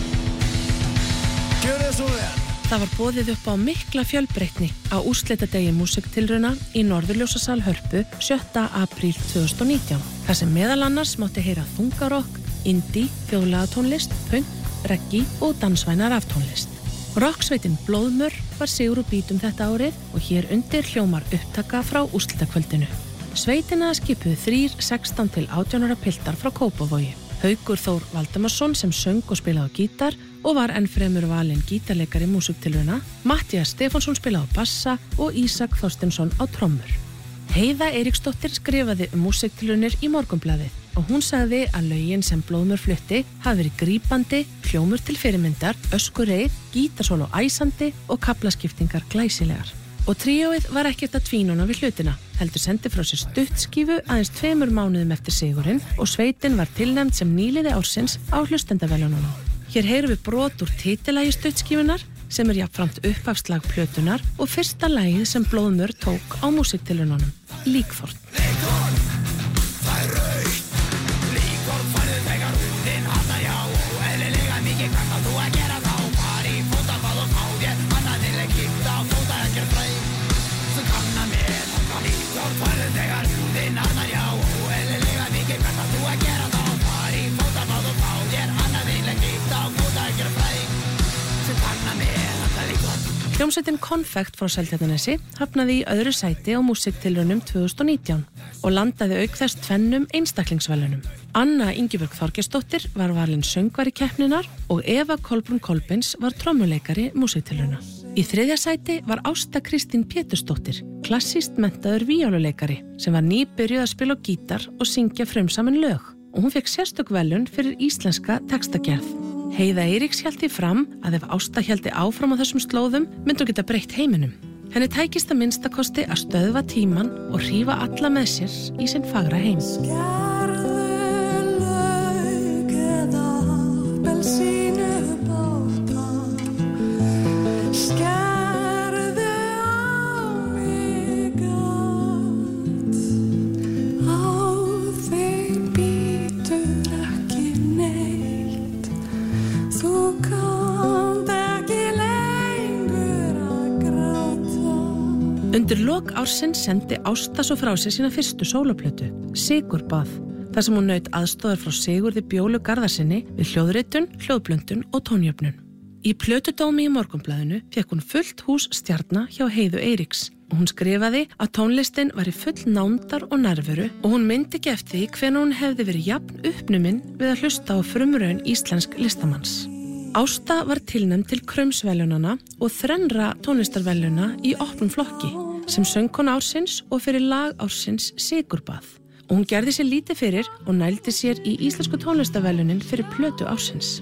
Gjörðu svo vel. Það var boðið upp á mikla fjölbreytni á úrslitadegi músiktilrauna í Norðurljósasal Hörpu sjötta apríl tvö þúsund og nítján. Þar sem meðal annars mátti heyra þungarokk, indie, þjóðlagatónlist, punk, reggae og dansvæna raftónlist. Rocksveitin Blóðmör var sigur úr bítum þetta árið og hér undir hljómar upptaka frá úrslitakvöldinu. Sveitina skipuðu þrír sextán til átján ára piltar frá Kópavogi. Haukur Þór Valdemarsson sem söng og spilaði á gítar og var enn fremur valinn gítarleikari músiktilrauna, Matthías Stefánsson spilaði á bassa og Ísak Þorsteinsson á trommur. Heiða Eiríksdóttir skrifaði um músiktilraunir í Morgunblaðið og hún sagði að lögin sem Blóðmör flutti hafi verið grípandi, hljómur til fyrirmyndar, öskureið, gítarsól og æsandi og kaflaskiptingar glæsilegar. Og tríóið var ekkert að tvínóna við hlutina, heldur sendi frá sér stuttskífu aðeins tveimur mánuðum eftir sigurinn og sveitin var tilnefnd sem nýliði ársins á hlustendaverðlaununum. Hér heyrum við brot úr titilagi stuttskífunar sem er jafnframt upphafslag plötunar og fyrsta lagið sem Blóðmör tók á músiktilraununum, Líkþorn. Það er rautt, Líkþorn færðu þegar húðin hana já og eðlilega mikið hvað þú að gera þá. Far í fótabað og fá þér annað til að kipta og fóta ekkert fræg sem kanna með hana. Líkþorn færðu þegar húðin hana já og eðlilega mikið hvað þú að gera þá. Far í fótabað og fá þér annað til að kipta og fóta ekkert fræg sem kanna með hana. Líkþorn. Hljómsveitin Konfekt frá Seltjarnarnesi hafnaði í öðru sæti á músiktilraunum tvö þúsund og nítján og landaði auk þess tvennum einstaklingsverðlaunum. Anna Ingibjörg Þorgeirsdóttir var valin söngvari keppninnar og Eva Kolbrún Kolbeins var trommuleikari músiktilrauna. Í þriðja sæti var Ásta Kristín Pétursdóttir, klassískt menntaður víóluleikari sem var nýbyrjuð að spila á gítar og syngja frumsamin lög og hún fékk sérstök verðlaun fyrir íslenska textagerð. Heiða Eiríks hélt því fram að ef Ásta héldi áfram á þessum slóðum myndi hún geta breytt heiminum. Henni tækist að minnstakosti að stöðva tíman og hrífa alla með sér í sinn fagra heim. Undir lok ársins sendi Ásta svo frá sér sína fyrstu sóloplötu, Sigurbað, þar sem hún naut aðstoðar frá Sigurði Bjólu Garðarsinni við hljóðritun, hljóðblöndun og tónjöfnun. Í plötudómi í Morgunblaðinu fékk hún fullt hús stjarna hjá Heiðu Eiríks og hún skrifaði að tónlistin var í full nándar og nærveru og hún myndi ekki eftir því hvenær hún hefði verið jafn uppnumin við að hlusta á frumraun íslensk listamanns. Ásta var tilnefnd til Kraumsverðlaunanna og þrennra tónlistarverðlauna í opnum flokki sem söngkona ársins og fyrir lag ársins Sigurbað. Og hún gerði sér lítið fyrir og nældi sér í íslensku tónlistarverðlaunin fyrir plötu ársins.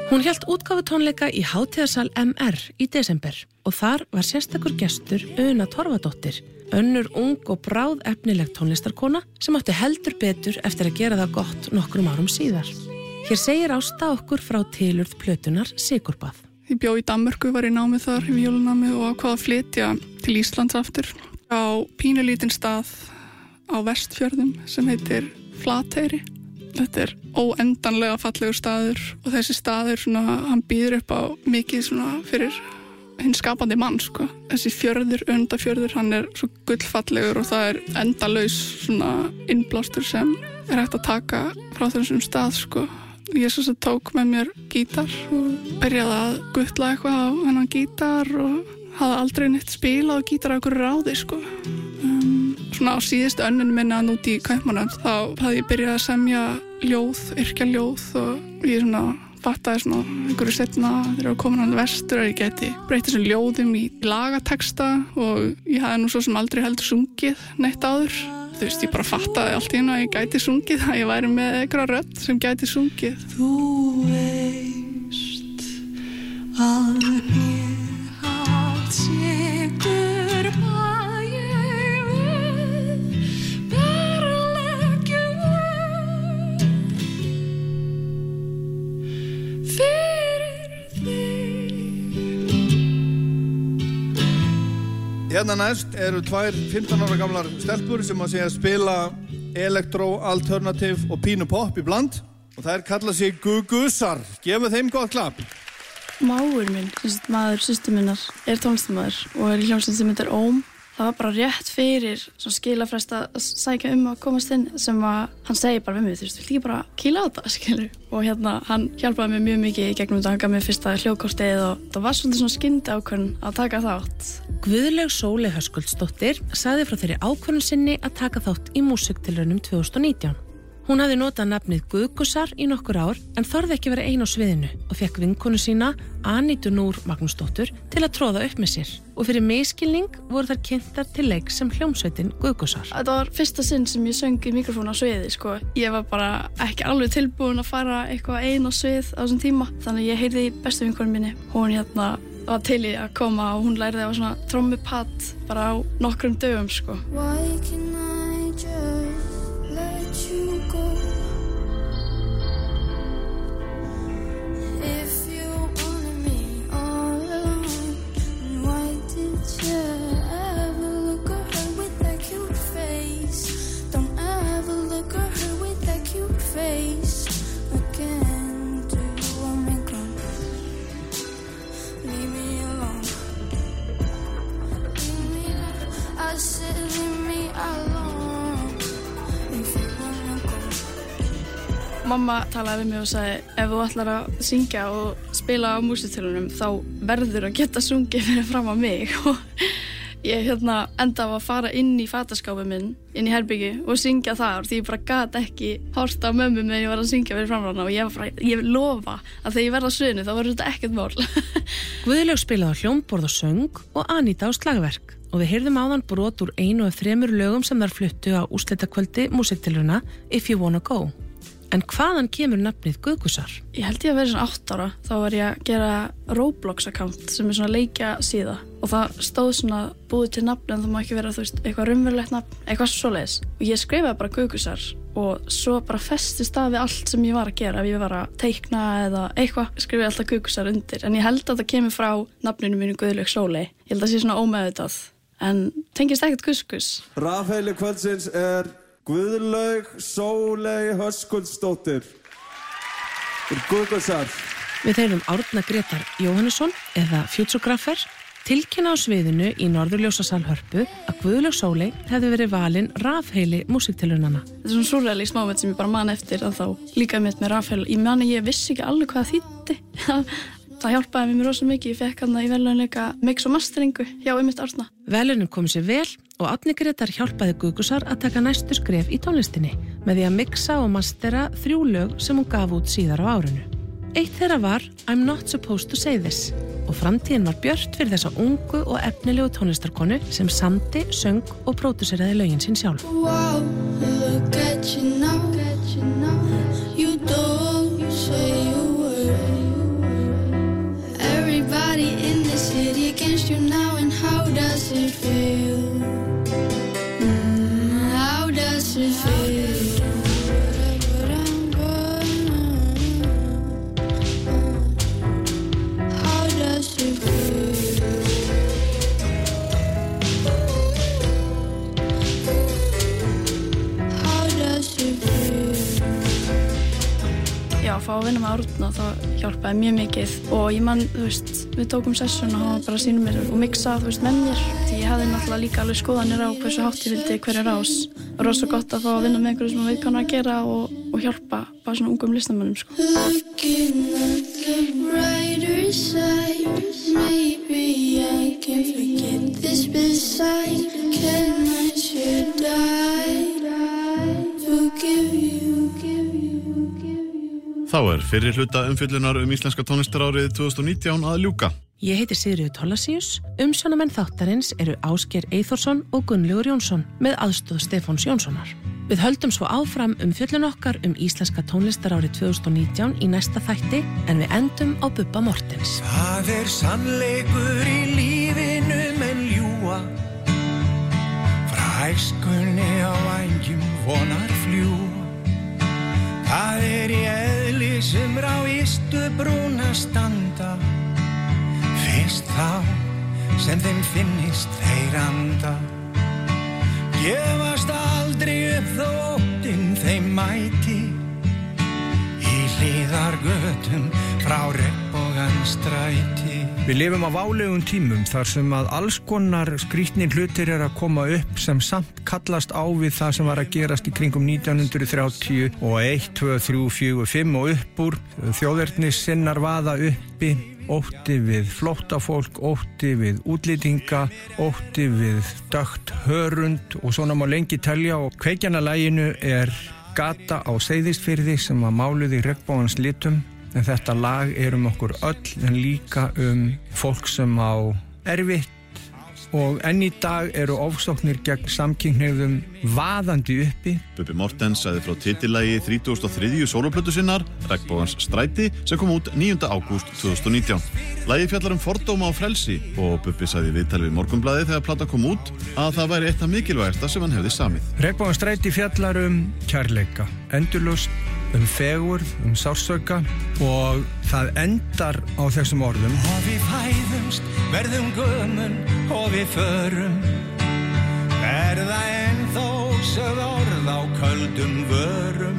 Hún hélt útgáfutónleika í hátíðarsal M R í desember og þar var sérstakur gestur Una Torfadóttir, önnur ung og bráð efnileg tónlistarkona sem átti heldur betur eftir að gera það gott nokkrum árum síðar. Hér segir Ásta okkur frá tilurð plötunar Sigurbað. Ég bjó í Danmörku, var í námi þar, í jólanámi og ákvað að flytja til Íslands aftur á pínulítinn stað á Vestfjörðum sem heitir Flateyri. Þetta er óendanlega fallegur staður og þessi staður svona, hann býður upp á mikið svona fyrir hinn skapandi mann, sko. Þessi fjörður, Önundarfjörður, hann er svo gullfallegur og það er endalaus svona innblástur sem er hægt að taka frá þessum stað, sko. Ég svo sem tók með mér gítar og byrjaði að guttla eitthvað á hennan gítar og hafði aldrei neitt spilað á gítar á einhverju ráði, sko. Um, svona á síðustu önninu minna út í Kaupmannahöfn þá hafði ég byrjað að semja ljóð, yrkja ljóð og ég svona fattaði svona einhverju setna þegar ég var komin á vestur að ég geti breytt þessum ljóðum í lagateksta og ég hafði nú svo sem aldrei heldur sungið neitt áður. Þú veist, ég bara fattaði allt í einu að ég gæti sungið, að ég væri með einhverja rödd sem gæti sungið. Þú veist að mér allt sigur hvað ég vil bara leggja fyrir Hérna næst eru tvær fimmtán ára gamlar stelpur sem að segja spila elektró, alternativ og pínu pop í bland og þær kalla sig Gugusar. Gefum þeim gott klapp. Mágur minn, maður systur minnar, er tónlistarmaður og er í hljómsveit sem heitir Óm. Það var bara rétt fyrir skilafrest að sækja um að komast inn sem að hann segi bara við mig, þú veist, vilt ekki bara kýla á þetta, skilur? Og hérna, hann hjálpaði mér mjög mikið í gegnum þetta, hann gaf mér fyrsta hljóðkortið og það var svolítið svona skynda ákvörðun að taka þátt. Guðlaug Sóley Höskuldsdóttir sagði frá þeirri ákvörðun sinni að taka þátt í músíktilraunum tvö þúsund og nítján. Hún hafði notað nafnið Gugusar í nokkur ár en þorði ekki vera ein á sviðinu og fekk vinkonu sína, Anítu Núr Magnúsdóttur, til að tróða upp með sér. Og fyrir misskilning voru þær kynntar til leik sem hljómsveitin Gugusar. Þetta var fyrsta sinn sem ég söng í mikrofón á sviði, sko. Ég var bara ekki alveg tilbúin að fara eitthvað ein á svið á þessum tíma. Þannig að ég heyrði í bestu vinkonu minni. Hún hérna var til í að koma og hún lærði á svona trommupad bara á nokkrum dögum, sko. Why can I just let you go? If you wanted me all alone, why did you ever look at her with that cute face? Don't ever look at her with that cute face again. Do you want me gone? Leave me alone. Leave me alone. I said leave me alone. If you wanna go. Mamma talaði við mig og sagði, ef þú ætlar að syngja og spila á músíktilraunum þá verður að geta sungið fyrir fram á mig og ég hérna enda á að fara inn í fataskápinn minn, inn í herbergi og syngja þar því ég bara gat ekki horft á mömmu meðan ég var að syngja fyrir fram á hana og ég var bara, ég vil lofa að þegar ég verð á sviðinu þá verður þetta ekkert mál. Guðlaug spilaði á hljómborð og söng og Aníta á slagverk og við heyrðum áðan brot úr einu af þremur lögum sem þær fluttu á úrslitakvöldi músíktilrauna If You Wanna Go. En hvaðan kemur nafnið Gugusar? Ég held ég að vera svona átt ára, þá var ég að gera Roblox-account sem er svona leikja síða og það stóð svona búið til nafn en það má ekki vera, þú veist, eitthvað raunverulegt nafn, eitthvað svoleiðis. Og ég skrifaði bara Gugusar og svo bara festist það við allt sem ég var að gera, ef ég var að teikna eða eitthvað, skrifaði alltaf Gugusar undir. En ég held að það kemur frá nafninu mínu Guðlaug Sóley. Ég held að það sé svona ómeðvitað, en tengist ekkert Guggus. Rafheili kvöldsins er Guðlaug Sóley Höskuldsdóttir. Gugusar. Við heyrðum Árna Grétar Jóhannesson eða Futuregrapher tilkynna á sviðinu í Norðurljósasal Hörpu að Guðlaug Sóley hefði verið valin rafheili músíktilraunanna. Þetta er svona surrealist moment sem ég bara man eftir að þá líka mitt með rafheili. Ég man að ég vissi ekki alveg hvað það þýddi. Það hjálpaði mér rosa mikið. Ég fekk hann í verðlaunleika mix og masteringu hjá einmitt Árna. Verðlaunin kom sér vel og Árni Grétar hjálpaði Gugusar að taka næstu skref í tónlistinni með því að mixa og mastera þrjú lög sem hún gaf út síðar á árinu. Eitt þeirra var I'm Not Supposed to Say This og framtíðin var björt fyrir þessa ungu og efnilegu tónlistarkonu sem samdi, söng og pródúseraði lögin sín sjálf. Wow, look at you now, you don't say a word. miss you now and how does it feel? Mm, how does it feel? How does it feel? How does it feel? Já, að fá að vinna með Árna það hjálpaði mjög mikið og ég man, þú veist, við tókum sessun og hann var bara að sýna mér og mixa, þú veist, með mér því ég hafði náttúrulega líka alveg skoðanir á hversu hátt ég vildi hverja rás og rosa gott að fá að vinna með einhverju sem við kannum að gera og, og hjálpa bara svona ungum listamönnum, sko. Looking at the brighter side, maybe I can forget this beside. Can I should I forgive you, give you, give you? Þá er fyrri hluta umfjöllunar um íslenska tónlistarárið tvö þúsund og nítján að ljúka. Ég heiti Sigríður Thorlacius, umsjónamenn þáttarins eru Ásgeir Eyþórsson og Gunnlaugur Jónsson með aðstoð Stefáns Jónssonar. Við höldum svo áfram umfjöllun okkar um íslenska tónlistarárið tvö þúsund og nítján í næsta þætti en við endum á Bubba Morthens. Það er sannleikur í lífinu menn ljúa, frá æskunni á vængjum vonar fljúa. Það er í eðli sem rá ystu brúna standa, fyrst þá sem þeim finnist þeir anda. Gefast aldrei upp þó óttinn þeim mæti, í hliðargötum frá Regnbogansstræti. Við lifum á válegum tímum þar sem að alls konar skrýtnir hlutir er að koma upp sem samt kallast á við það sem var að gerast í kringum nítján hundruð þrjátíu og eitt, tvö, þrjú, fjögur, fimm og upp úr. Þjóðernissinnar vaða uppi, ótti við flóttafólk, ótti við útlendinga, ótti við dökkt hörund og svona má lengi telja og kveikjanalaginu er Gata á Seyðisfirði sem var máluð í regnbogans litum. En þetta lag er um okkur öll en líka um fólk sem á erfitt og enn í dag eru ofsóknir gegn samkynhneigðum vaðandi uppi. Bubbi Morthens sagði frá titillagi þrítugasta og þriðju sólóplötu sinnar, Regnbogans stræti, sem kom út níunda ágúst tvö þúsund og nítján. Lagið fjallar um fordóma og frelsi og Bubbi sagði í viðtali við Morgunblaðið þegar platan kom út að það væri eitt af mikilvægasta sem hann hefði samið. Regnbogans stræti fjallar um kærleika, endurlust, um fegurð, um sársauka og það endar á þessum orðum. Og við fæðumst, verðum gömul og við förum, verða ennþá sögð orð á köldum vörum,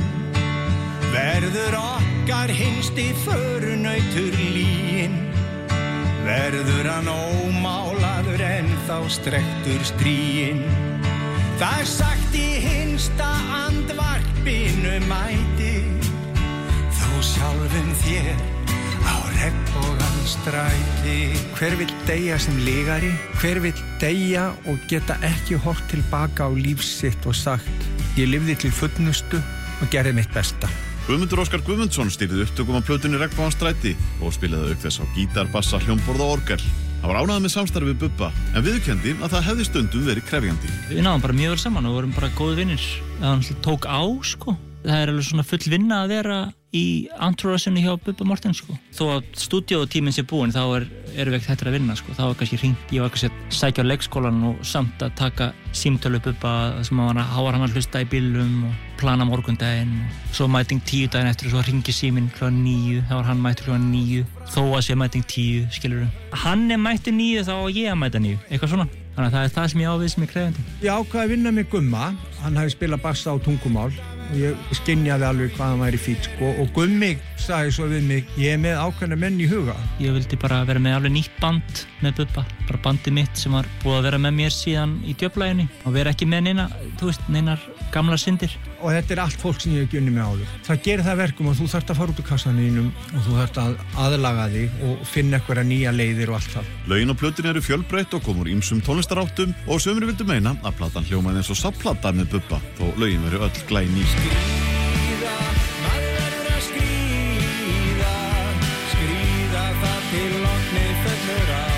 verður okkar hinsti förunautur lyginn, verður hann ómálaður ennþá strekktur stríinn. Það er sagt í hinsta andvarpinu mætir, þú sjálfum þér á Regnbogansstræti. Hver vill deyja sem lygari? Hver vill deyja og geta ekki horft tilbaka á líf sitt og sagt, ég lifði til fullnustu og gerði mitt besta? Guðmundur Óskar Guðmundsson stýrði upptökum á plötunni Regnbogansstræti og spilaði auk þess á gítar, bassa, hljómborð og orgel. Það var ánægður með samstarfi við Bubba, en viðurkenndi að það hefði stundum verið krefjandi. Við náðum bara mjög vel saman og vorum bara góði vinnir. Það tók á, sko. Það er alveg svona full vinna að vera í entourageinu hjá Bubba Morthens, sko. Þó að stúdíótíminn sé búinn, þá er, erum við ekkert hættir að vinna, sko. Það var kannski hringt, ég var kannski að sækja á leikskólan og samt að taka símtölu Bubba sem að var hann að hlusta í bílum og plana morgundaginn. Svo mæting tíu daginn eftir og svo hringi síminn klukkan níu, þá var hann mættur klukkan níu. Þó að sé mæting tíu, skilurðu. Hann er mættur níu, þá var ég að mæta níu, eitthvað svona. Þannig að það er það sem ég ávið sem er krefjandi. Ég ákvaði að vinna með Gumma, hann hafi spilað bassa á tungumál og ég skynjaði alveg hvað hann væri fít, sko, og Gummi sagði svo við mig, ég er með ákveðna menn í huga. Ég vildi bara vera með alveg nýtt band með Bubba, bara bandið mitt sem var búið að vera með mér síðan í djöflæginni og vera ekki með neina, þú veist, neinar gamlar syndir. Og þetta er allt fólk sem ég hef gjörni með áður. Það gerir það verkum að þú þarft að fara út úr kassanínum og þú þarft að aðlaga þig og finna eitthvað nýja leiðir og allt það. Lögin og plötin eru fjölbreytt og kom úr ýmsum tónlistaráttum og sumir vildu meina að platan hljómaði eins og safnplata með Bubba, þó lögin veru öll glæný. Skríða, maður verður að skríða, skríða það til lognið fellur á.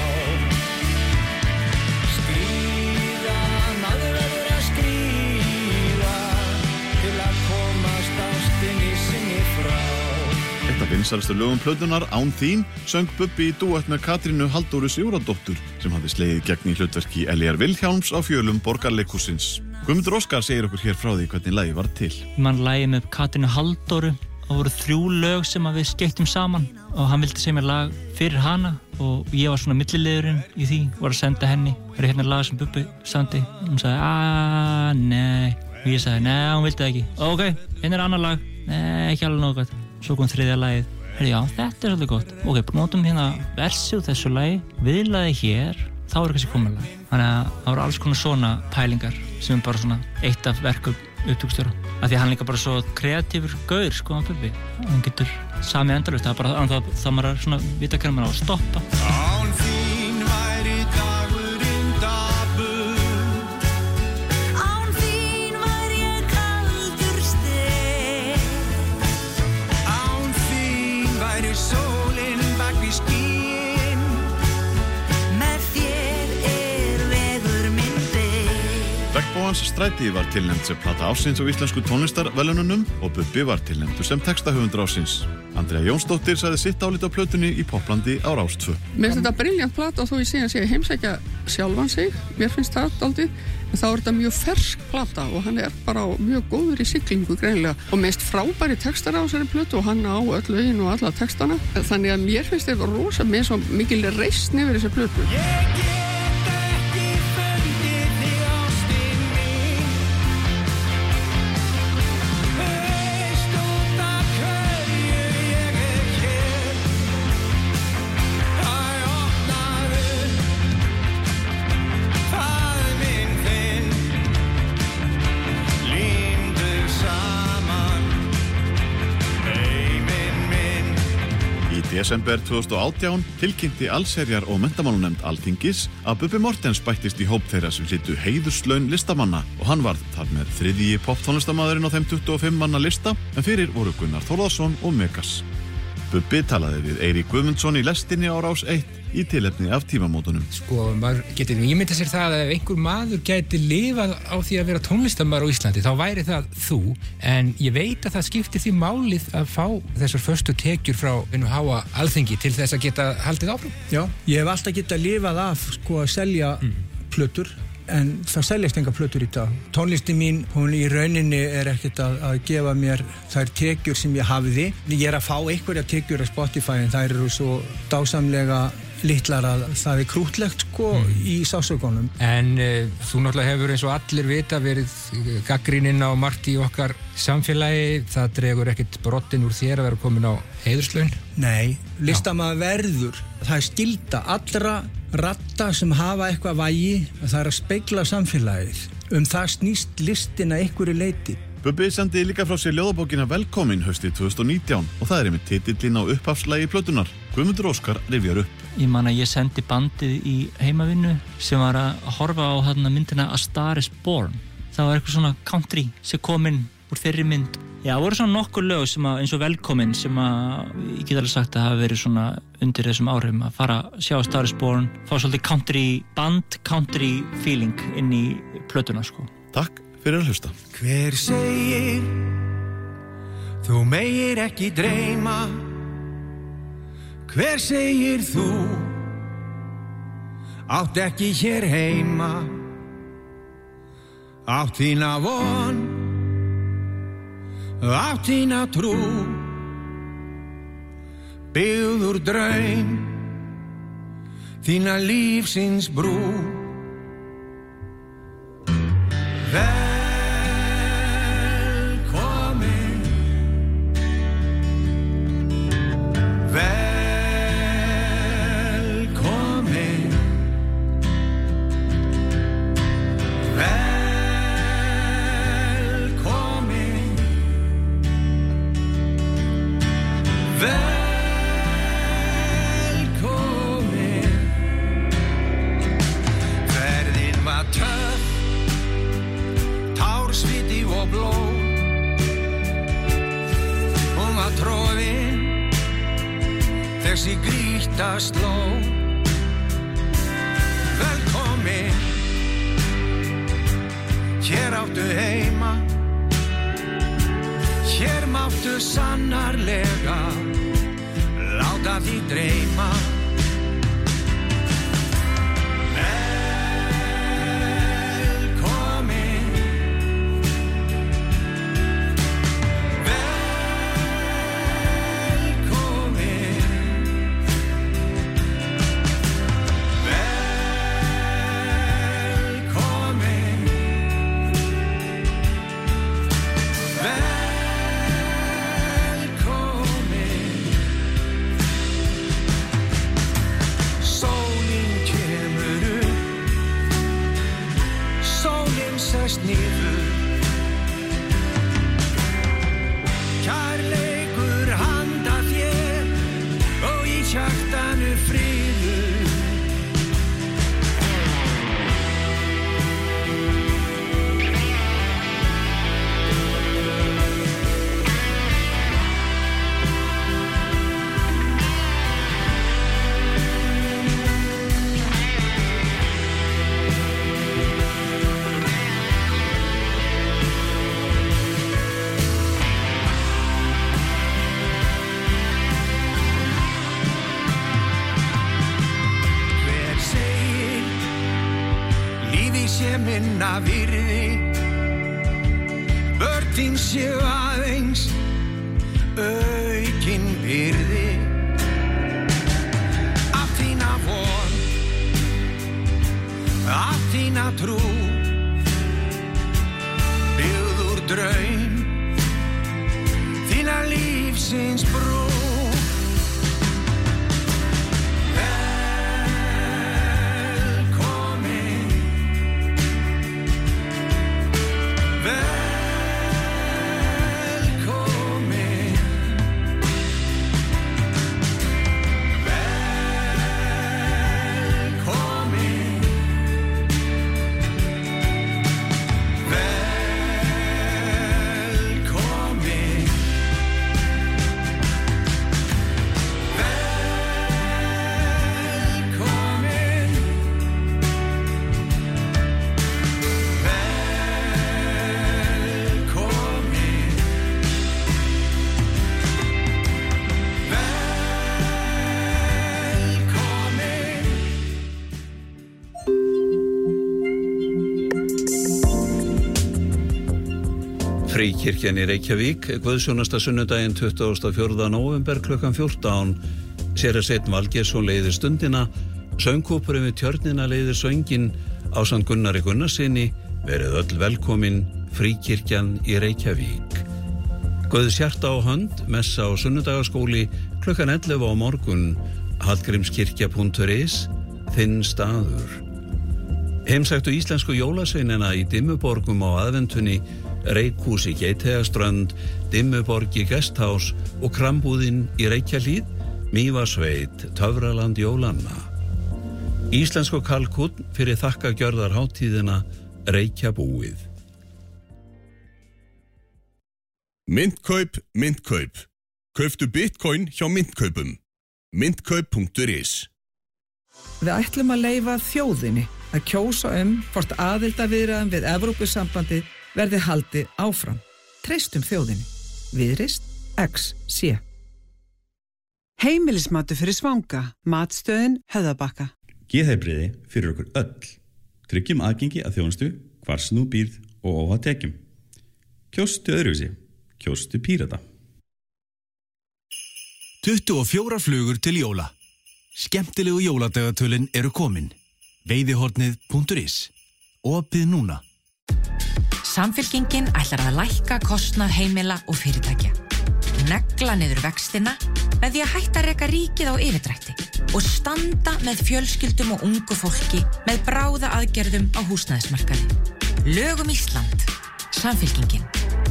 Skríða, maður verður að skríða til að komast ástinni sinni frá. Eitt af vinsælustu lögum plötunar Án þín söng Bubbi í dúett með Katrínu Halldóru Sigurðardóttur sem hafði slegið gegn í hlutverki Elíar Vilhjálms á fjölum Borgarleikhússins. Guðmundur Óskar segir okkur hér frá því hvernig lagið var til. Man lagið með Katrínu Halldóru. Það voru þrjú lög sem við skeyttum saman og hann vildi segja mér lag fyrir hana og ég var svona milliliðurinn í því, var að senda henni. Það er hérna lag sem Bubbi samdi. Hún sagði, aaa, nei. Og ég sagði, nei, hún vildi það ekki. Ok, hérna er annar lag. Nei, ekki alveg nóg gott. Svo kom þriðja lagið. Herri, já, þetta er svolítið gott. Ok, notum hérna versi úr þessu lagi, viðlaði hér, þá er kannski komið lag. Þannig að það voru alls konar svona pælingar sem er bara svona eitt af verkum upptökustjóra. Af því að hann líka bara svo kreatífur gaur, sko, hann Bubbi. Hann getur samið endalaust, það er bara það, það maður er svona vita hvernig maður á að stoppa. Án þín væri dagurinn dapur. Án þín væri ég kaldur steinn. Án þín væri sólin bak við skýin. Með þér er vegur minn beinn. Regnbogans stræti var tilnefnd sem plata ársins á íslensku tónlistarverðlaununum og Bubbi var tilnefndur sem textahöfundur ársins. Andrea Jónsdóttir sagði sitt álit á plötunni í Poplandi á Rás tvö. Mér finnst þetta brilljant plata og þó ég sé að sé að heimsækja sjálfan sig, mér finnst það dálítið, en þá er þetta mjög fersk plata og hann er bara mjög góður í siglingu greinilega og mest frábæri textar á þessari plötu og hann á öll lögin og alla textana, þannig að mér finnst þetta rosa með svo mikil reisn yfir þessari plötu. Í desember tvö þúsund og átján tilkynnti allsherjar- og menntamálunefnd Alþingis að Bubbi Morthens bættist í hóp þeirra sem hlytu heiðurslaun listamanna og hann varð þar með þriðji poptónlistarmaðurinn á þeim tuttugu og fimm manna lista en fyrir voru Gunnar Þórðarson og Megas. Bubbi talaði við Eirík Guðmundsson í lestinni á Rás eitt í tilefni af tímamótunum. Sko, maður getur ímyndað sér það að ef einhver maður gæti lifað á því að vera tónlistarmaður á Íslandi, þá væri það þú, en ég veit að það skiptir því málið að fá þessar föstu tekjur frá einu háa Alþingi til þess að geta haldið áfram. Já, ég hef alltaf getað lifað af sko að selja mm. plötur, en það seljast enga plötur í dag. Tónlistin mín, hún í rauninni er ekkert að, að gefa mér þær tekjur sem ég hafiði. Ég er að fá einhverja tekjur á Spotify en þær eru svo dásamlega litlar að það er krútlegt sko mm. í sásökunum. En uh, þú náttúrulega hefur eins og allir vita verið gagnrýninn á margt í okkar samfélagi. Það dregur ekkert broddinn úr þér að vera komin á heiðurslaun? Nei, listamaður verður. Það er skylda allra ratta sem hafa eitthvað vægi, það er að spegla samfélagið. Um það snýst listin að einhverju leyti. Bubbi sendi líka frá sér ljóðabókina Velkomin haustið tvö þúsund og nítján og það er einmitt titillinn á upphafslagi plötunar. Guðmundur Óskar rifjar upp. Ég man að ég sendi bandið í heimavinnu sem var að horfa á hérna myndina A Star is Born. Það var eitthvað svona country sem kom inn úr þeirri mynd. Já, það voru svona nokkur lög sem að, eins og Velkomin sem að, ég get alveg sagt að hafa verið svona undir þessum áhrifum að fara að sjá A Star is Born, fá svolítið country band, country feeling inn í plötuna, sko. Takk fyrir að hlusta. Hver segir þú megir ekki dreyma? Hver segir þú átt ekki hér heima? Átt þína von, átt þína trú, byggður draum, þína lífsins brú. Velkomin, velkomin, velkomin, velkomin. Ferðin var töff, társviti og blóð. Hún var troðin, þessi grýta sló. Velkomin, hér áttu heima, hér máttu sannarlega láta því dreyma. Minna virði, börn þín séu aðeins aukin byrði. Af þína von, af þína trú, byggður draum, þína lífsins brú. Fríkirkjan í Reykjavík, guðsjónasta sunnudaginn tuttugasta og fjórða nóvember klukkan fjórtán. Séra Sveinn Valgeirsson leiðir stundina, söngkópurinn við Tjörnina leiðir sönginn ásamt Gunnari Gunnarssyni. Verið öll velkomin, Fríkirkjan í Reykjavík. Guðs hjarta á hönd, messa á sunnudagaskóli klukkan ellefu á morgun. hallgrímskirkja punktur is, þinn staður. Heimsæktu íslensku jólasveinina í Dimmuborgum á aðventunni, Reykhús í Geiteyjarströnd, Dimmuborgi Guesthouse og Krambúðin í Reykjahlíð, Mývatnssveit, Töfraland jólanna. Íslensku kalkúnn fyrir þakkagjörðar hátíðina, Reykjabúið. Myntkaup, myntkaup. Kauftu bitcoin hjá myntkaupum. myntkaup punktur is. Við ætlum að leyfa þjóðinni að kjósa um hvort aðildarviðræðum við Evrópusambandið verði haldið áfram. Treystum þjóðinni. Viðreisn X C. Heimilismatur fyrir svanga. Matstöðin Höfðabakka. Geðheilbrigði fyrir okkur öll. Tryggjum aðgengi að þjónustu hvar sem þú býrð og óháð tekjum. Kjóstu öðruvísi. Kjóstu Pírata. tuttugu og fjórar flugur til jóla. Skemmtilegu jóladagatölin eru komin. veiðihornið punktur is. Opið núna. Samfylkingin ætlar að lækka kostnað heimila og fyrirtækja. Negla niður vextina með því að hætta að reka ríkið á yfirdrætti og standa með fjölskyldum og ungu fólki með bráða aðgerðum á húsnæðismarkaði. Lögum Ísland. Samfylkingin.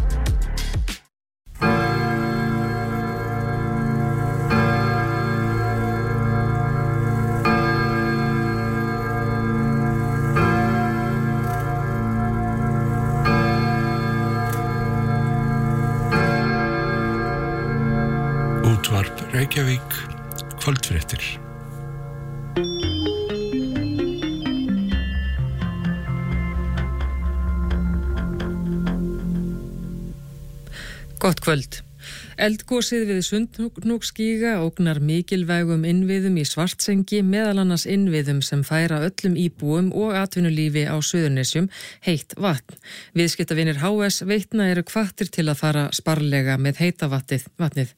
Útvarp Reykjavík, kvöldfréttir. Gott kvöld. Eldgosið við Sundhnúksgíga ógnar mikilvægum innviðum í Svartsengi, meðal annars innviðum sem færa öllum íbúum og atvinnulífi á Suðurnesjum heitt vatn. Viðskiptavinir H S Veitna eru hvattir til að fara sparlega með heita vatnið.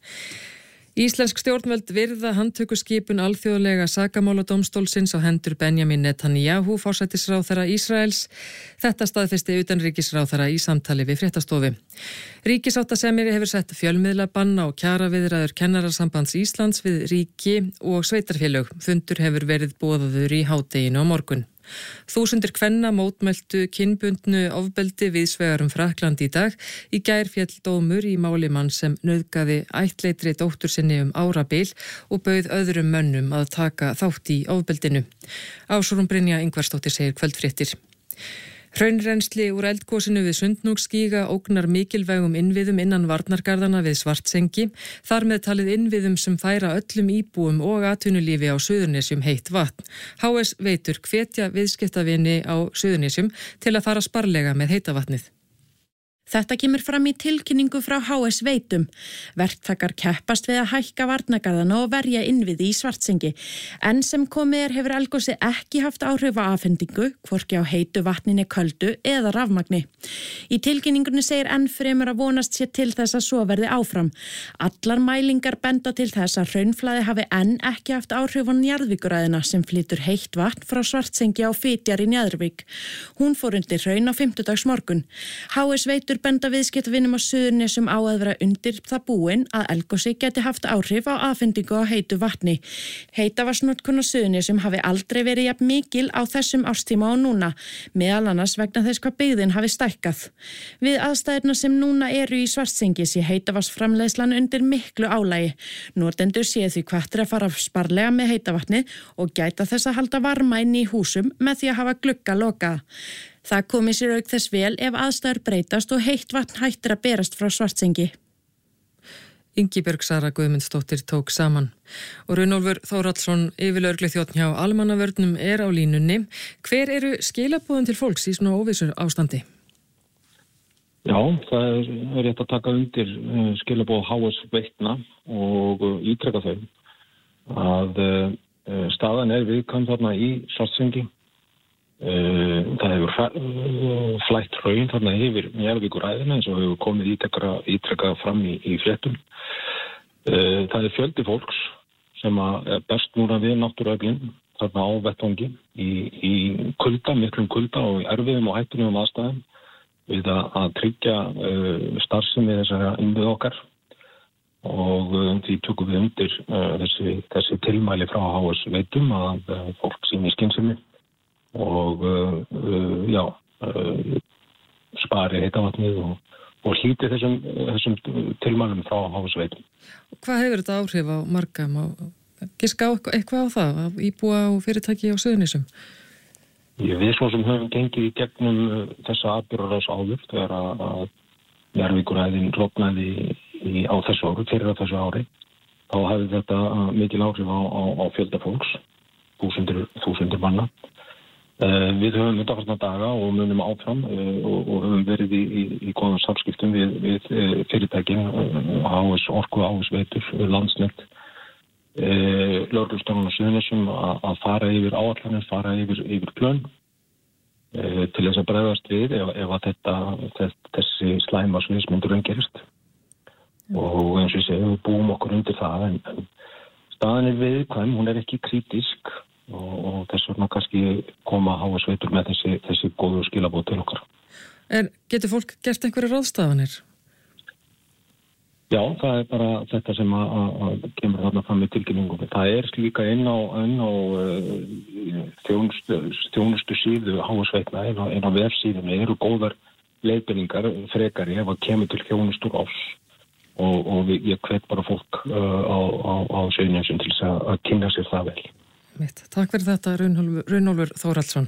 Íslensk stjórnvöld virða handtökuskipun alþjóðlega sakamáladómstólsins á hendur Benjamin Netanyahu, forsætisráðherra Ísraels. Þetta staðfesti utanríkisráðherra í samtali við fréttastofu. Ríkissáttasemjari hefur sett fjölmiðlabann á kjaraviðræður Kennarasambands Íslands við ríki og sveitarfélög. Fundur hefur verið boðaður í hádeginu á morgun. Þúsundir kvenna mótmæltu kynbundnu ofbeldi víðsvegar um Frakkland í dag. Í gær féll dómur í máli mann sem nauðgaði ættleitri dóttur sinni um árabil og bauð öðrum mönnum að taka þátt í ofbeldinu. Ásrún Brynja Ingvarsdóttir segir kvöldfréttir. Hraunrennsli úr eldgosinu við Sundhnúksgíga ógnar mikilvægum innviðum innan varnargarðana við Svartsengi, þar með talið innviðum sem færa öllum íbúum og atvinnulífi á Suðurnesjum heitt vatn. H S Veitur hvetja viðskiptavini á Suðurnesjum til að fara sparlega með heita vatnið. Þetta kemur fram í tilkynningu frá H S Veitum. Verktakar keppast við að hækka varnargarðana og verja innviði í Svartsengi. En sem komið er hefur eldgosið ekki haft áhrif á afhendingu, hvorki á heitu vatninni köldu eða rafmagni. Í tilkynningunni segir enn fremur að vonast sér til þess að svo verði áfram. Allar mælingar benda til þess að hraunflæði hafi enn ekki haft áhrif á Njarðvíkuræðina sem flytur heitt vatn frá Svartsengi á Fitjar í Njarðvík. Hún fór undir hraun á fimmtudags morgun. H S Veitur benda viðskiptavinum á Suðurnesjum á að vera undir það búin að eldgosi geti haft áhrif á afhendingu á heitu vatni. Heitavatnsnotkun á Suðurnesjum hafi aldrei verið jafn mikil á þessum árstíma og núna, meðal annars vegna þess hvað byggðin hafi stækkað. Við aðstæðurnar sem núna eru í Svartsengi sé heitavatnsframleiðslan undir miklu álagi. Notendur séu því hvattir að fara sparlega með heitavatni og gæta þess að halda varma inn í húsum með því að hafa glugga lokaða. Það komi sér auk þess vel ef aðstæður breytast og heitt vatn hættir að berast frá Svartsengi. Ingibjörg Sara Guðmundsdóttir tók saman. Og Runólfur Þórhallsson, yfirlögregluþjónn hjá Almannavörnum, er á línunni. Hver eru skilaboðin til fólks í svona óvissu ástandi? Já, það er, er rétt að taka undir uh, skilaboð H S Veitna og uh, ítreka þau að uh, staðan er viðkvæm þarna í Svartsengi. Uh, það hefur uh, flætt hraun þarna yfir Njarðvíkuræðina eins og hefur komið ítrekkað fram í, í fréttum. Uh, það er fjöldi fólks sem er best núna við náttúruöflin þarna á vettvangi í, í kulda, miklum kulda og erfiðum og hættunum aðstæðum við að, að tryggja uh, starfsemi þessara innviða okkar og uh, því tökum við undir uh, þessi, þessi tilmæli frá H S Veitum að uh, fólk sýni skynsemi og uh, uh, já, uh, spari heitavatnið og, og hlíti þessum, þessum tilmælum frá H S Veitum. Hvað hefur þetta áhrif á marga? Má giska á eitthvað á það, á íbúa og fyrirtæki á Suðurnesjum? Við svo sem höfum gengið í gegnum þessa atburðarás áður þegar að, að Njarðvíkuræðin rofnaði í, á þessu ári, fyrir á þessu ári, þá hefði þetta mikil áhrif á, á, á fjölda fólks, þúsundir, þúsundir manna. Uh, við höfum undanfarna daga og munum áfram uh, og, og höfum verið í, í, í góðum samskiptum við, við uh, fyrirtækin, uh, H S Orku, H S Veitur, Landsnet, uh, lögreglustjórann á Suðurnesjum að, að fara yfir áætlanir, fara yfir, yfir plön uh, til þess að bregðast við ef, ef að þetta, þess, þessi slæma sviðsmyndur umgerist. Mm. Og eins og ég segi, við búum okkur undir það en, en staðan er viðkvæm, hún er ekki kritísk. Og, og þess vegna kannski koma H S Veitur með þessi, þessi góðu skilaboð til okkar. Er, getur fólk gert einhverja ráðstafanir? Já, það er bara þetta sem að, að kemur þarna fram í tilkynningum. Það er líka inn á, inn á uh, þjónustu, þjónustu síðu H S Veitna, inn á, inn á vefsíðunni eru góðar leiðbeiningar frekari ef að kemur til þjónustur ás og, og við, ég hvet bara fólk uh, á, á, á Suðurnesjum til þess að, að kynna sér það vel. Mitt. Takk fyrir þetta, Runólfur Þórhallsson.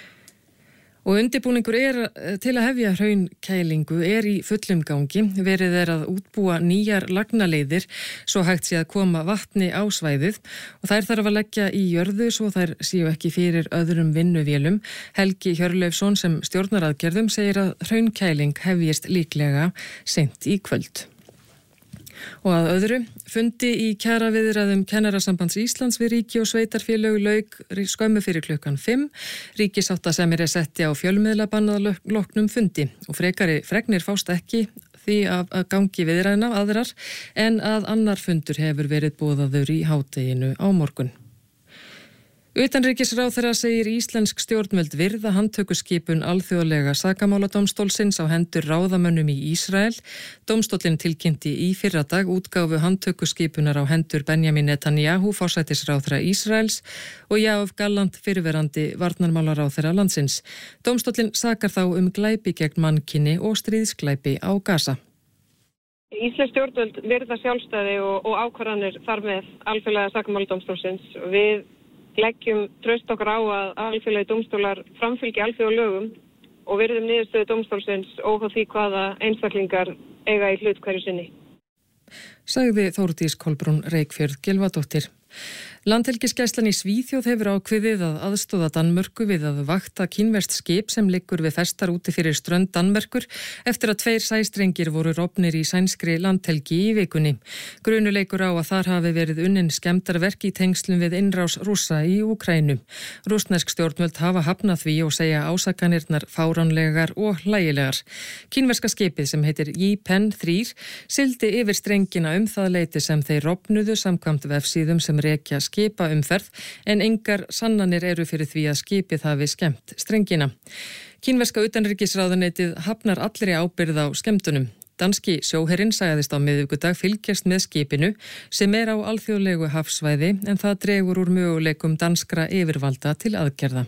Og undirbúningur er til að hefja hraunkælingu er í fullum gangi. Verið er að útbúa nýjar lagnaleiðir svo hægt sé að koma vatni á svæðið og þær þarf að leggja í jörðu svo þær séu ekki fyrir öðrum vinnuvélum. Helgi Hjörleifsson sem stjórnaraðgerðum segir að hraunkæling hefjist líklega seint í kvöld. Og að öðru, fundi í kjaraviðræðum Kennarasambands Íslands við ríki og sveitarfélög lauk skömmu fyrir klukkan fimm. Ríkisáttasemjari setti á fjölmiðlabann að loknum fundi og frekari fregnir fást ekki því að gangi viðræðina aðrar en að annar fundur hefur verið boðaður í hádeginu á morgun. Utanríkisráðherra segir íslensk stjórnvöld virða handtökuskipun alþjóðlega sakamáladómstólsins á hendur ráðamönnum í Ísrael. Dómstóllinn tilkynnti í fyrradag útgáfu handtökuskipunar á hendur Benjamin Netanyahu, forsætisráðherra Ísraels, og Yoav Gallant, fyrrverandi varnarmálaráðherra landsins. Dómstóllinn sakar þá um glæpi gegn mannkyni og stríðsglæpi á Gaza. Íslensk stjórnvöld virða sjálfstæði og, og ákvarðanir þar með alþjóðlega sakamáladómstólsins. Við leggjum traust okkar á að alþjóðlegi dómstólar framfylgi alþjóðalögum og virðum niðurstöðu dómstólsins óháð því hvaða einstaklingar eiga í hlut hverju sinni. Sagði Þórdís Kolbrún Reykfjörð Gylfadóttir. Landhelgisgæslan í Svíþjóð hefur ákveðið að aðstóða Danmörku við að vakta kínverskt skip sem liggur við festar úti fyrir strönd Danmerkur eftir að tveir sæstrengir voru rofnir í sænskri landhelgi í vikunni. Grunuleikur á að þar hafi verið unnin skemmdarverk í tengslum við innrás Rússa í Úkraínu. Rússnesk stjórnvöld hafa hafnað því og segja ásakanirnar fáránlegar og hlægilegar. Kínverska skipið sem heitir Yi-Pen þrjú sigldi yfir strengina um það leyti sem þeir rofnuðu samkvæmt vefsíðum sem rekja skipa umferð en engar sannanir eru fyrir því að skipið hafi skemmt strengina. Kínverska utanríkisráðuneytið hafnar allri ábyrgð á skemmtunum. Danski sjóherinn sagðist á miðvikudag fylgjast með skipinu sem er á alþjóðlegu hafsvæði en það dregur úr möguleikum danskra yfirvalda til aðgerða.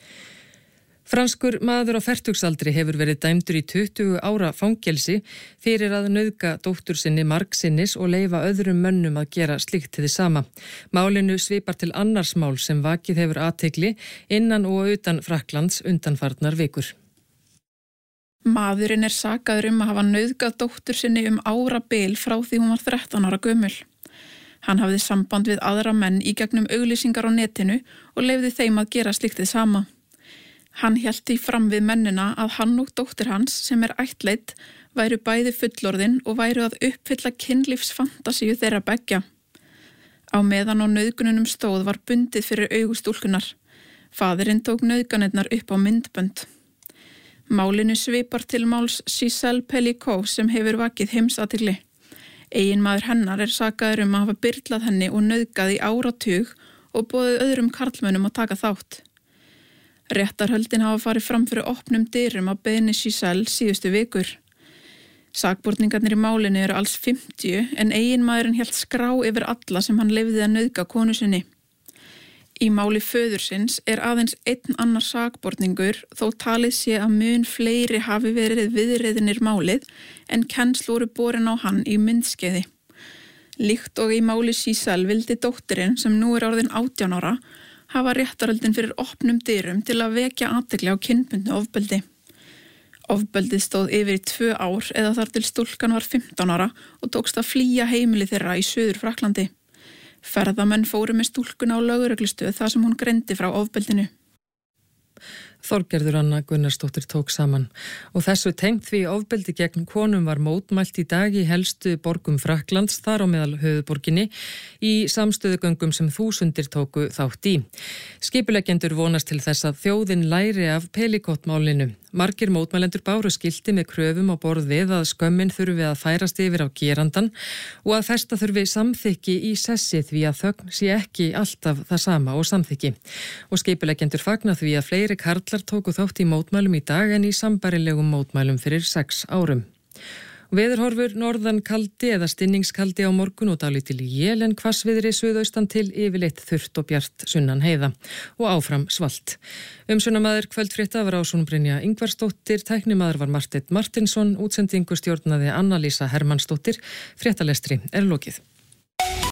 Franskur maður á fertugsaldri hefur verið dæmdur í tuttugu ára fangelsi fyrir að nauðga dóttur sinni margsinnis og leyfa öðrum mönnum að gera slíkt hið sama. Málinu svipar til annars mál sem vakið hefur athygli innan og utan Frakklands undanfarnar vikur. Maðurinn er sakaður um að hafa nauðgað dóttur sinni um árabil frá því hún var þrettán ára gömul. Hann hafði samband við aðra menn í gegnum auglýsingar á netinu og leyfði þeim að gera slíkt hið sama. Hann hélt því fram við mennina að hann og dóttir hans, sem er ættleidd, væru bæði fullorðin og væru að uppfylla kynlífsfantasíu þeirra beggja. Á meðan á nauðgununum stóð var bundið fyrir augustúlkunar. Faðirinn tók nauðganirnar upp á myndbönd. Málinu svipar til máls Giselle Pellicot sem hefur vakið heimsathygli. Eiginmaður hennar er sakaður um að hafa byrlað henni og nauðgað í áratug og boðið öðrum karlmönnum að taka þátt. Réttarhöldin hafa farið fram fyrir opnum dyrum að beiðni Giselle síðustu vikur. Sakborningarnir í málinu eru alls fimmtíu en eiginmaðurinn hélt skrá yfir alla sem hann leyfði að nauðga konu sinni. Í máli föðursins er aðeins einn annar sakborningur þó talið sé að mun fleiri hafi verið viðriðinir málið en kennsl voru borin á hann í myndskeiði. Líkt og í máli Giselle vildi dóttirinn sem nú er orðin átján ára hafa réttarhöldin fyrir opnum dyrum til að vekja athygli á kynbundnu ofbeldi. Ofbeldið stóð yfir í tvö ár eða þar til stúlkan var fimmtán ára og tókst að flýja heimili þeirra í Suður Frakklandi. Ferðamenn fóru með stúlkuna á lögreglustöð þar sem hún greindi frá ofbeldinu. Þorgerður Anna Gunnarsdóttir tók saman og þessu tengt því ofbeldi gegn konum var mótmælt í dag í helstu borgum Frakklands, þar á meðal höfuðborginni, í samstöðugöngum sem þúsundir tóku þátt í. Skipuleggjendur vonast til þess að þjóðin læri af Pellicot-málinu. Margir mótmælendur báru skilti með kröfum á borð við að skömmin þurfi að færast yfir á gerandan og að festa þurfi samþykki í sessi því að þögn sé ekki alltaf það sama og samþykki. Og skipuleggjendur fagna því að fleiri karlar tóku þátt í mótmælum í dag en í sambærilegum mótmælum fyrir sex árum. Veðurhorfur norðan kaldi eða stinningskaldi á morgun og dálítil él en hvassviðri suðaustan til yfirleitt þurrt og bjart sunnan heiða og áfram svalt. Umsjónamaður kvöldfrétta var Ásrún Brynja Ingvarsdóttir, tæknimaður var Marteinn Martinsson, útsendingu stjórnaði Anna-Lísa Hermannsdóttir, fréttalestri er lokið.